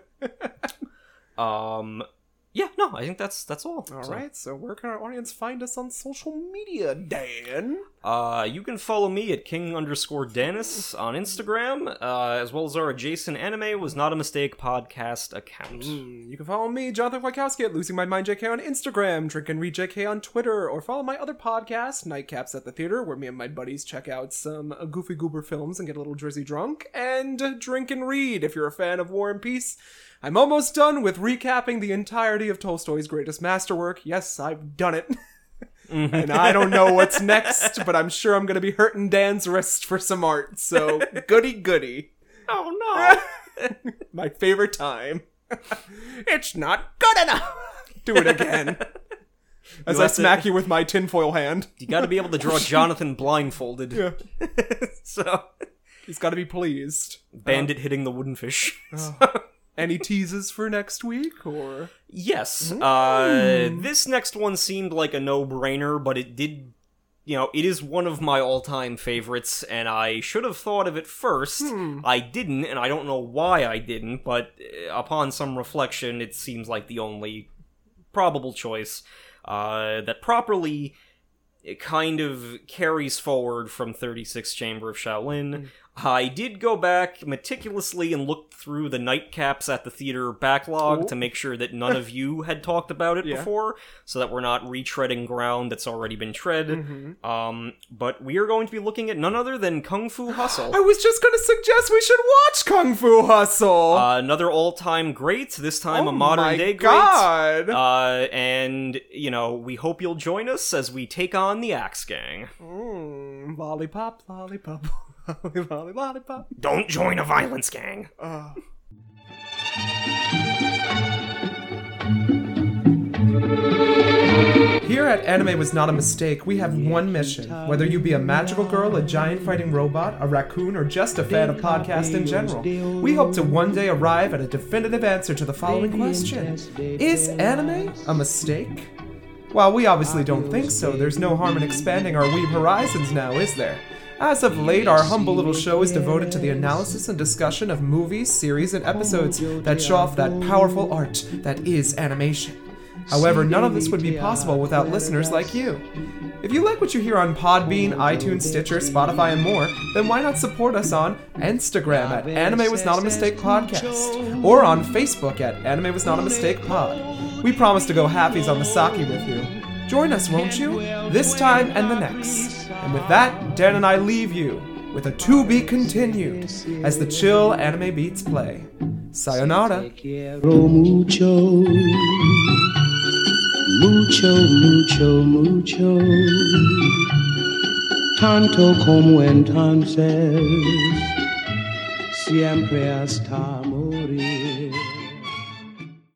yeah, no, I think that's all. All So, right, so where can our audience find us on social media, Dan? you can follow me at king_Dennis on Instagram, as well as our adjacent anime was not a mistake podcast account. You can follow me, Jonathan Wojkowski, at Losing My Mind JK on Instagram, Drink and Read JK on Twitter, or follow my other podcast, Nightcaps at the Theater, where me and my buddies check out some goofy goober films and get a little drizzy drunk, and Drink and Read if you're a fan of War and Peace. I'm almost done with recapping the entirety of Tolstoy's greatest masterwork. Yes, I've done it. And I don't know what's next, but I'm sure I'm going to be hurting Dan's wrist for some art, so goody. Oh no! My favorite time. It's not good enough. Do it again. As I have to- smack you with my tinfoil hand. You got to be able to draw Jonathan blindfolded. Yeah. So, He's got to be pleased. bandit hitting the wooden fish. Any teases for next week, or? Yes. This next one seemed like a no-brainer, but it did... it is one of my all-time favorites, and I should have thought of it first. I didn't, and I don't know why I didn't, but upon some reflection, it seems like the only probable choice. that properly it kind of carries forward from 36th Chamber of Shaolin. I did go back meticulously and looked through the nightcaps at the theater backlog to make sure that none of you had talked about it before, so that we're not retreading ground that's already been tread. But we are going to be looking at none other than Kung Fu Hustle. I was just going to suggest we should watch Kung Fu Hustle. Another all-time great, this time a modern-day great. God. And, you know, we hope you'll join us as we take on the Axe Gang. Lollipop, lollipop. Lollipop. Don't join a violence gang. Here at Anime Was Not a Mistake, we have one mission. Whether you be a magical girl, a giant fighting robot, a raccoon, or just a fan of podcasts in general, we hope to one day arrive at a definitive answer to the following question. Is anime a mistake? While we obviously don't think so, there's no harm in expanding our weeb horizons now, is there? As of late, our humble little show is devoted to the analysis and discussion of movies, series, and episodes that show off that powerful art that is animation. However, none of this would be possible without listeners like you. If you like what you hear on Podbean, iTunes, Stitcher, Spotify, and more, then why not support us on Instagram at Anime Was Not a Mistake Podcast, or on Facebook at Anime Was Not a Mistake Pod. We promise to go halfies on the sake with you. Join us, won't you? This time and the next. And with that, Dan and I leave you with a to be continued as the chill anime beats play. Sayonara. Quiero mucho, mucho, mucho, mucho, tanto como entonces, siempre hasta morir.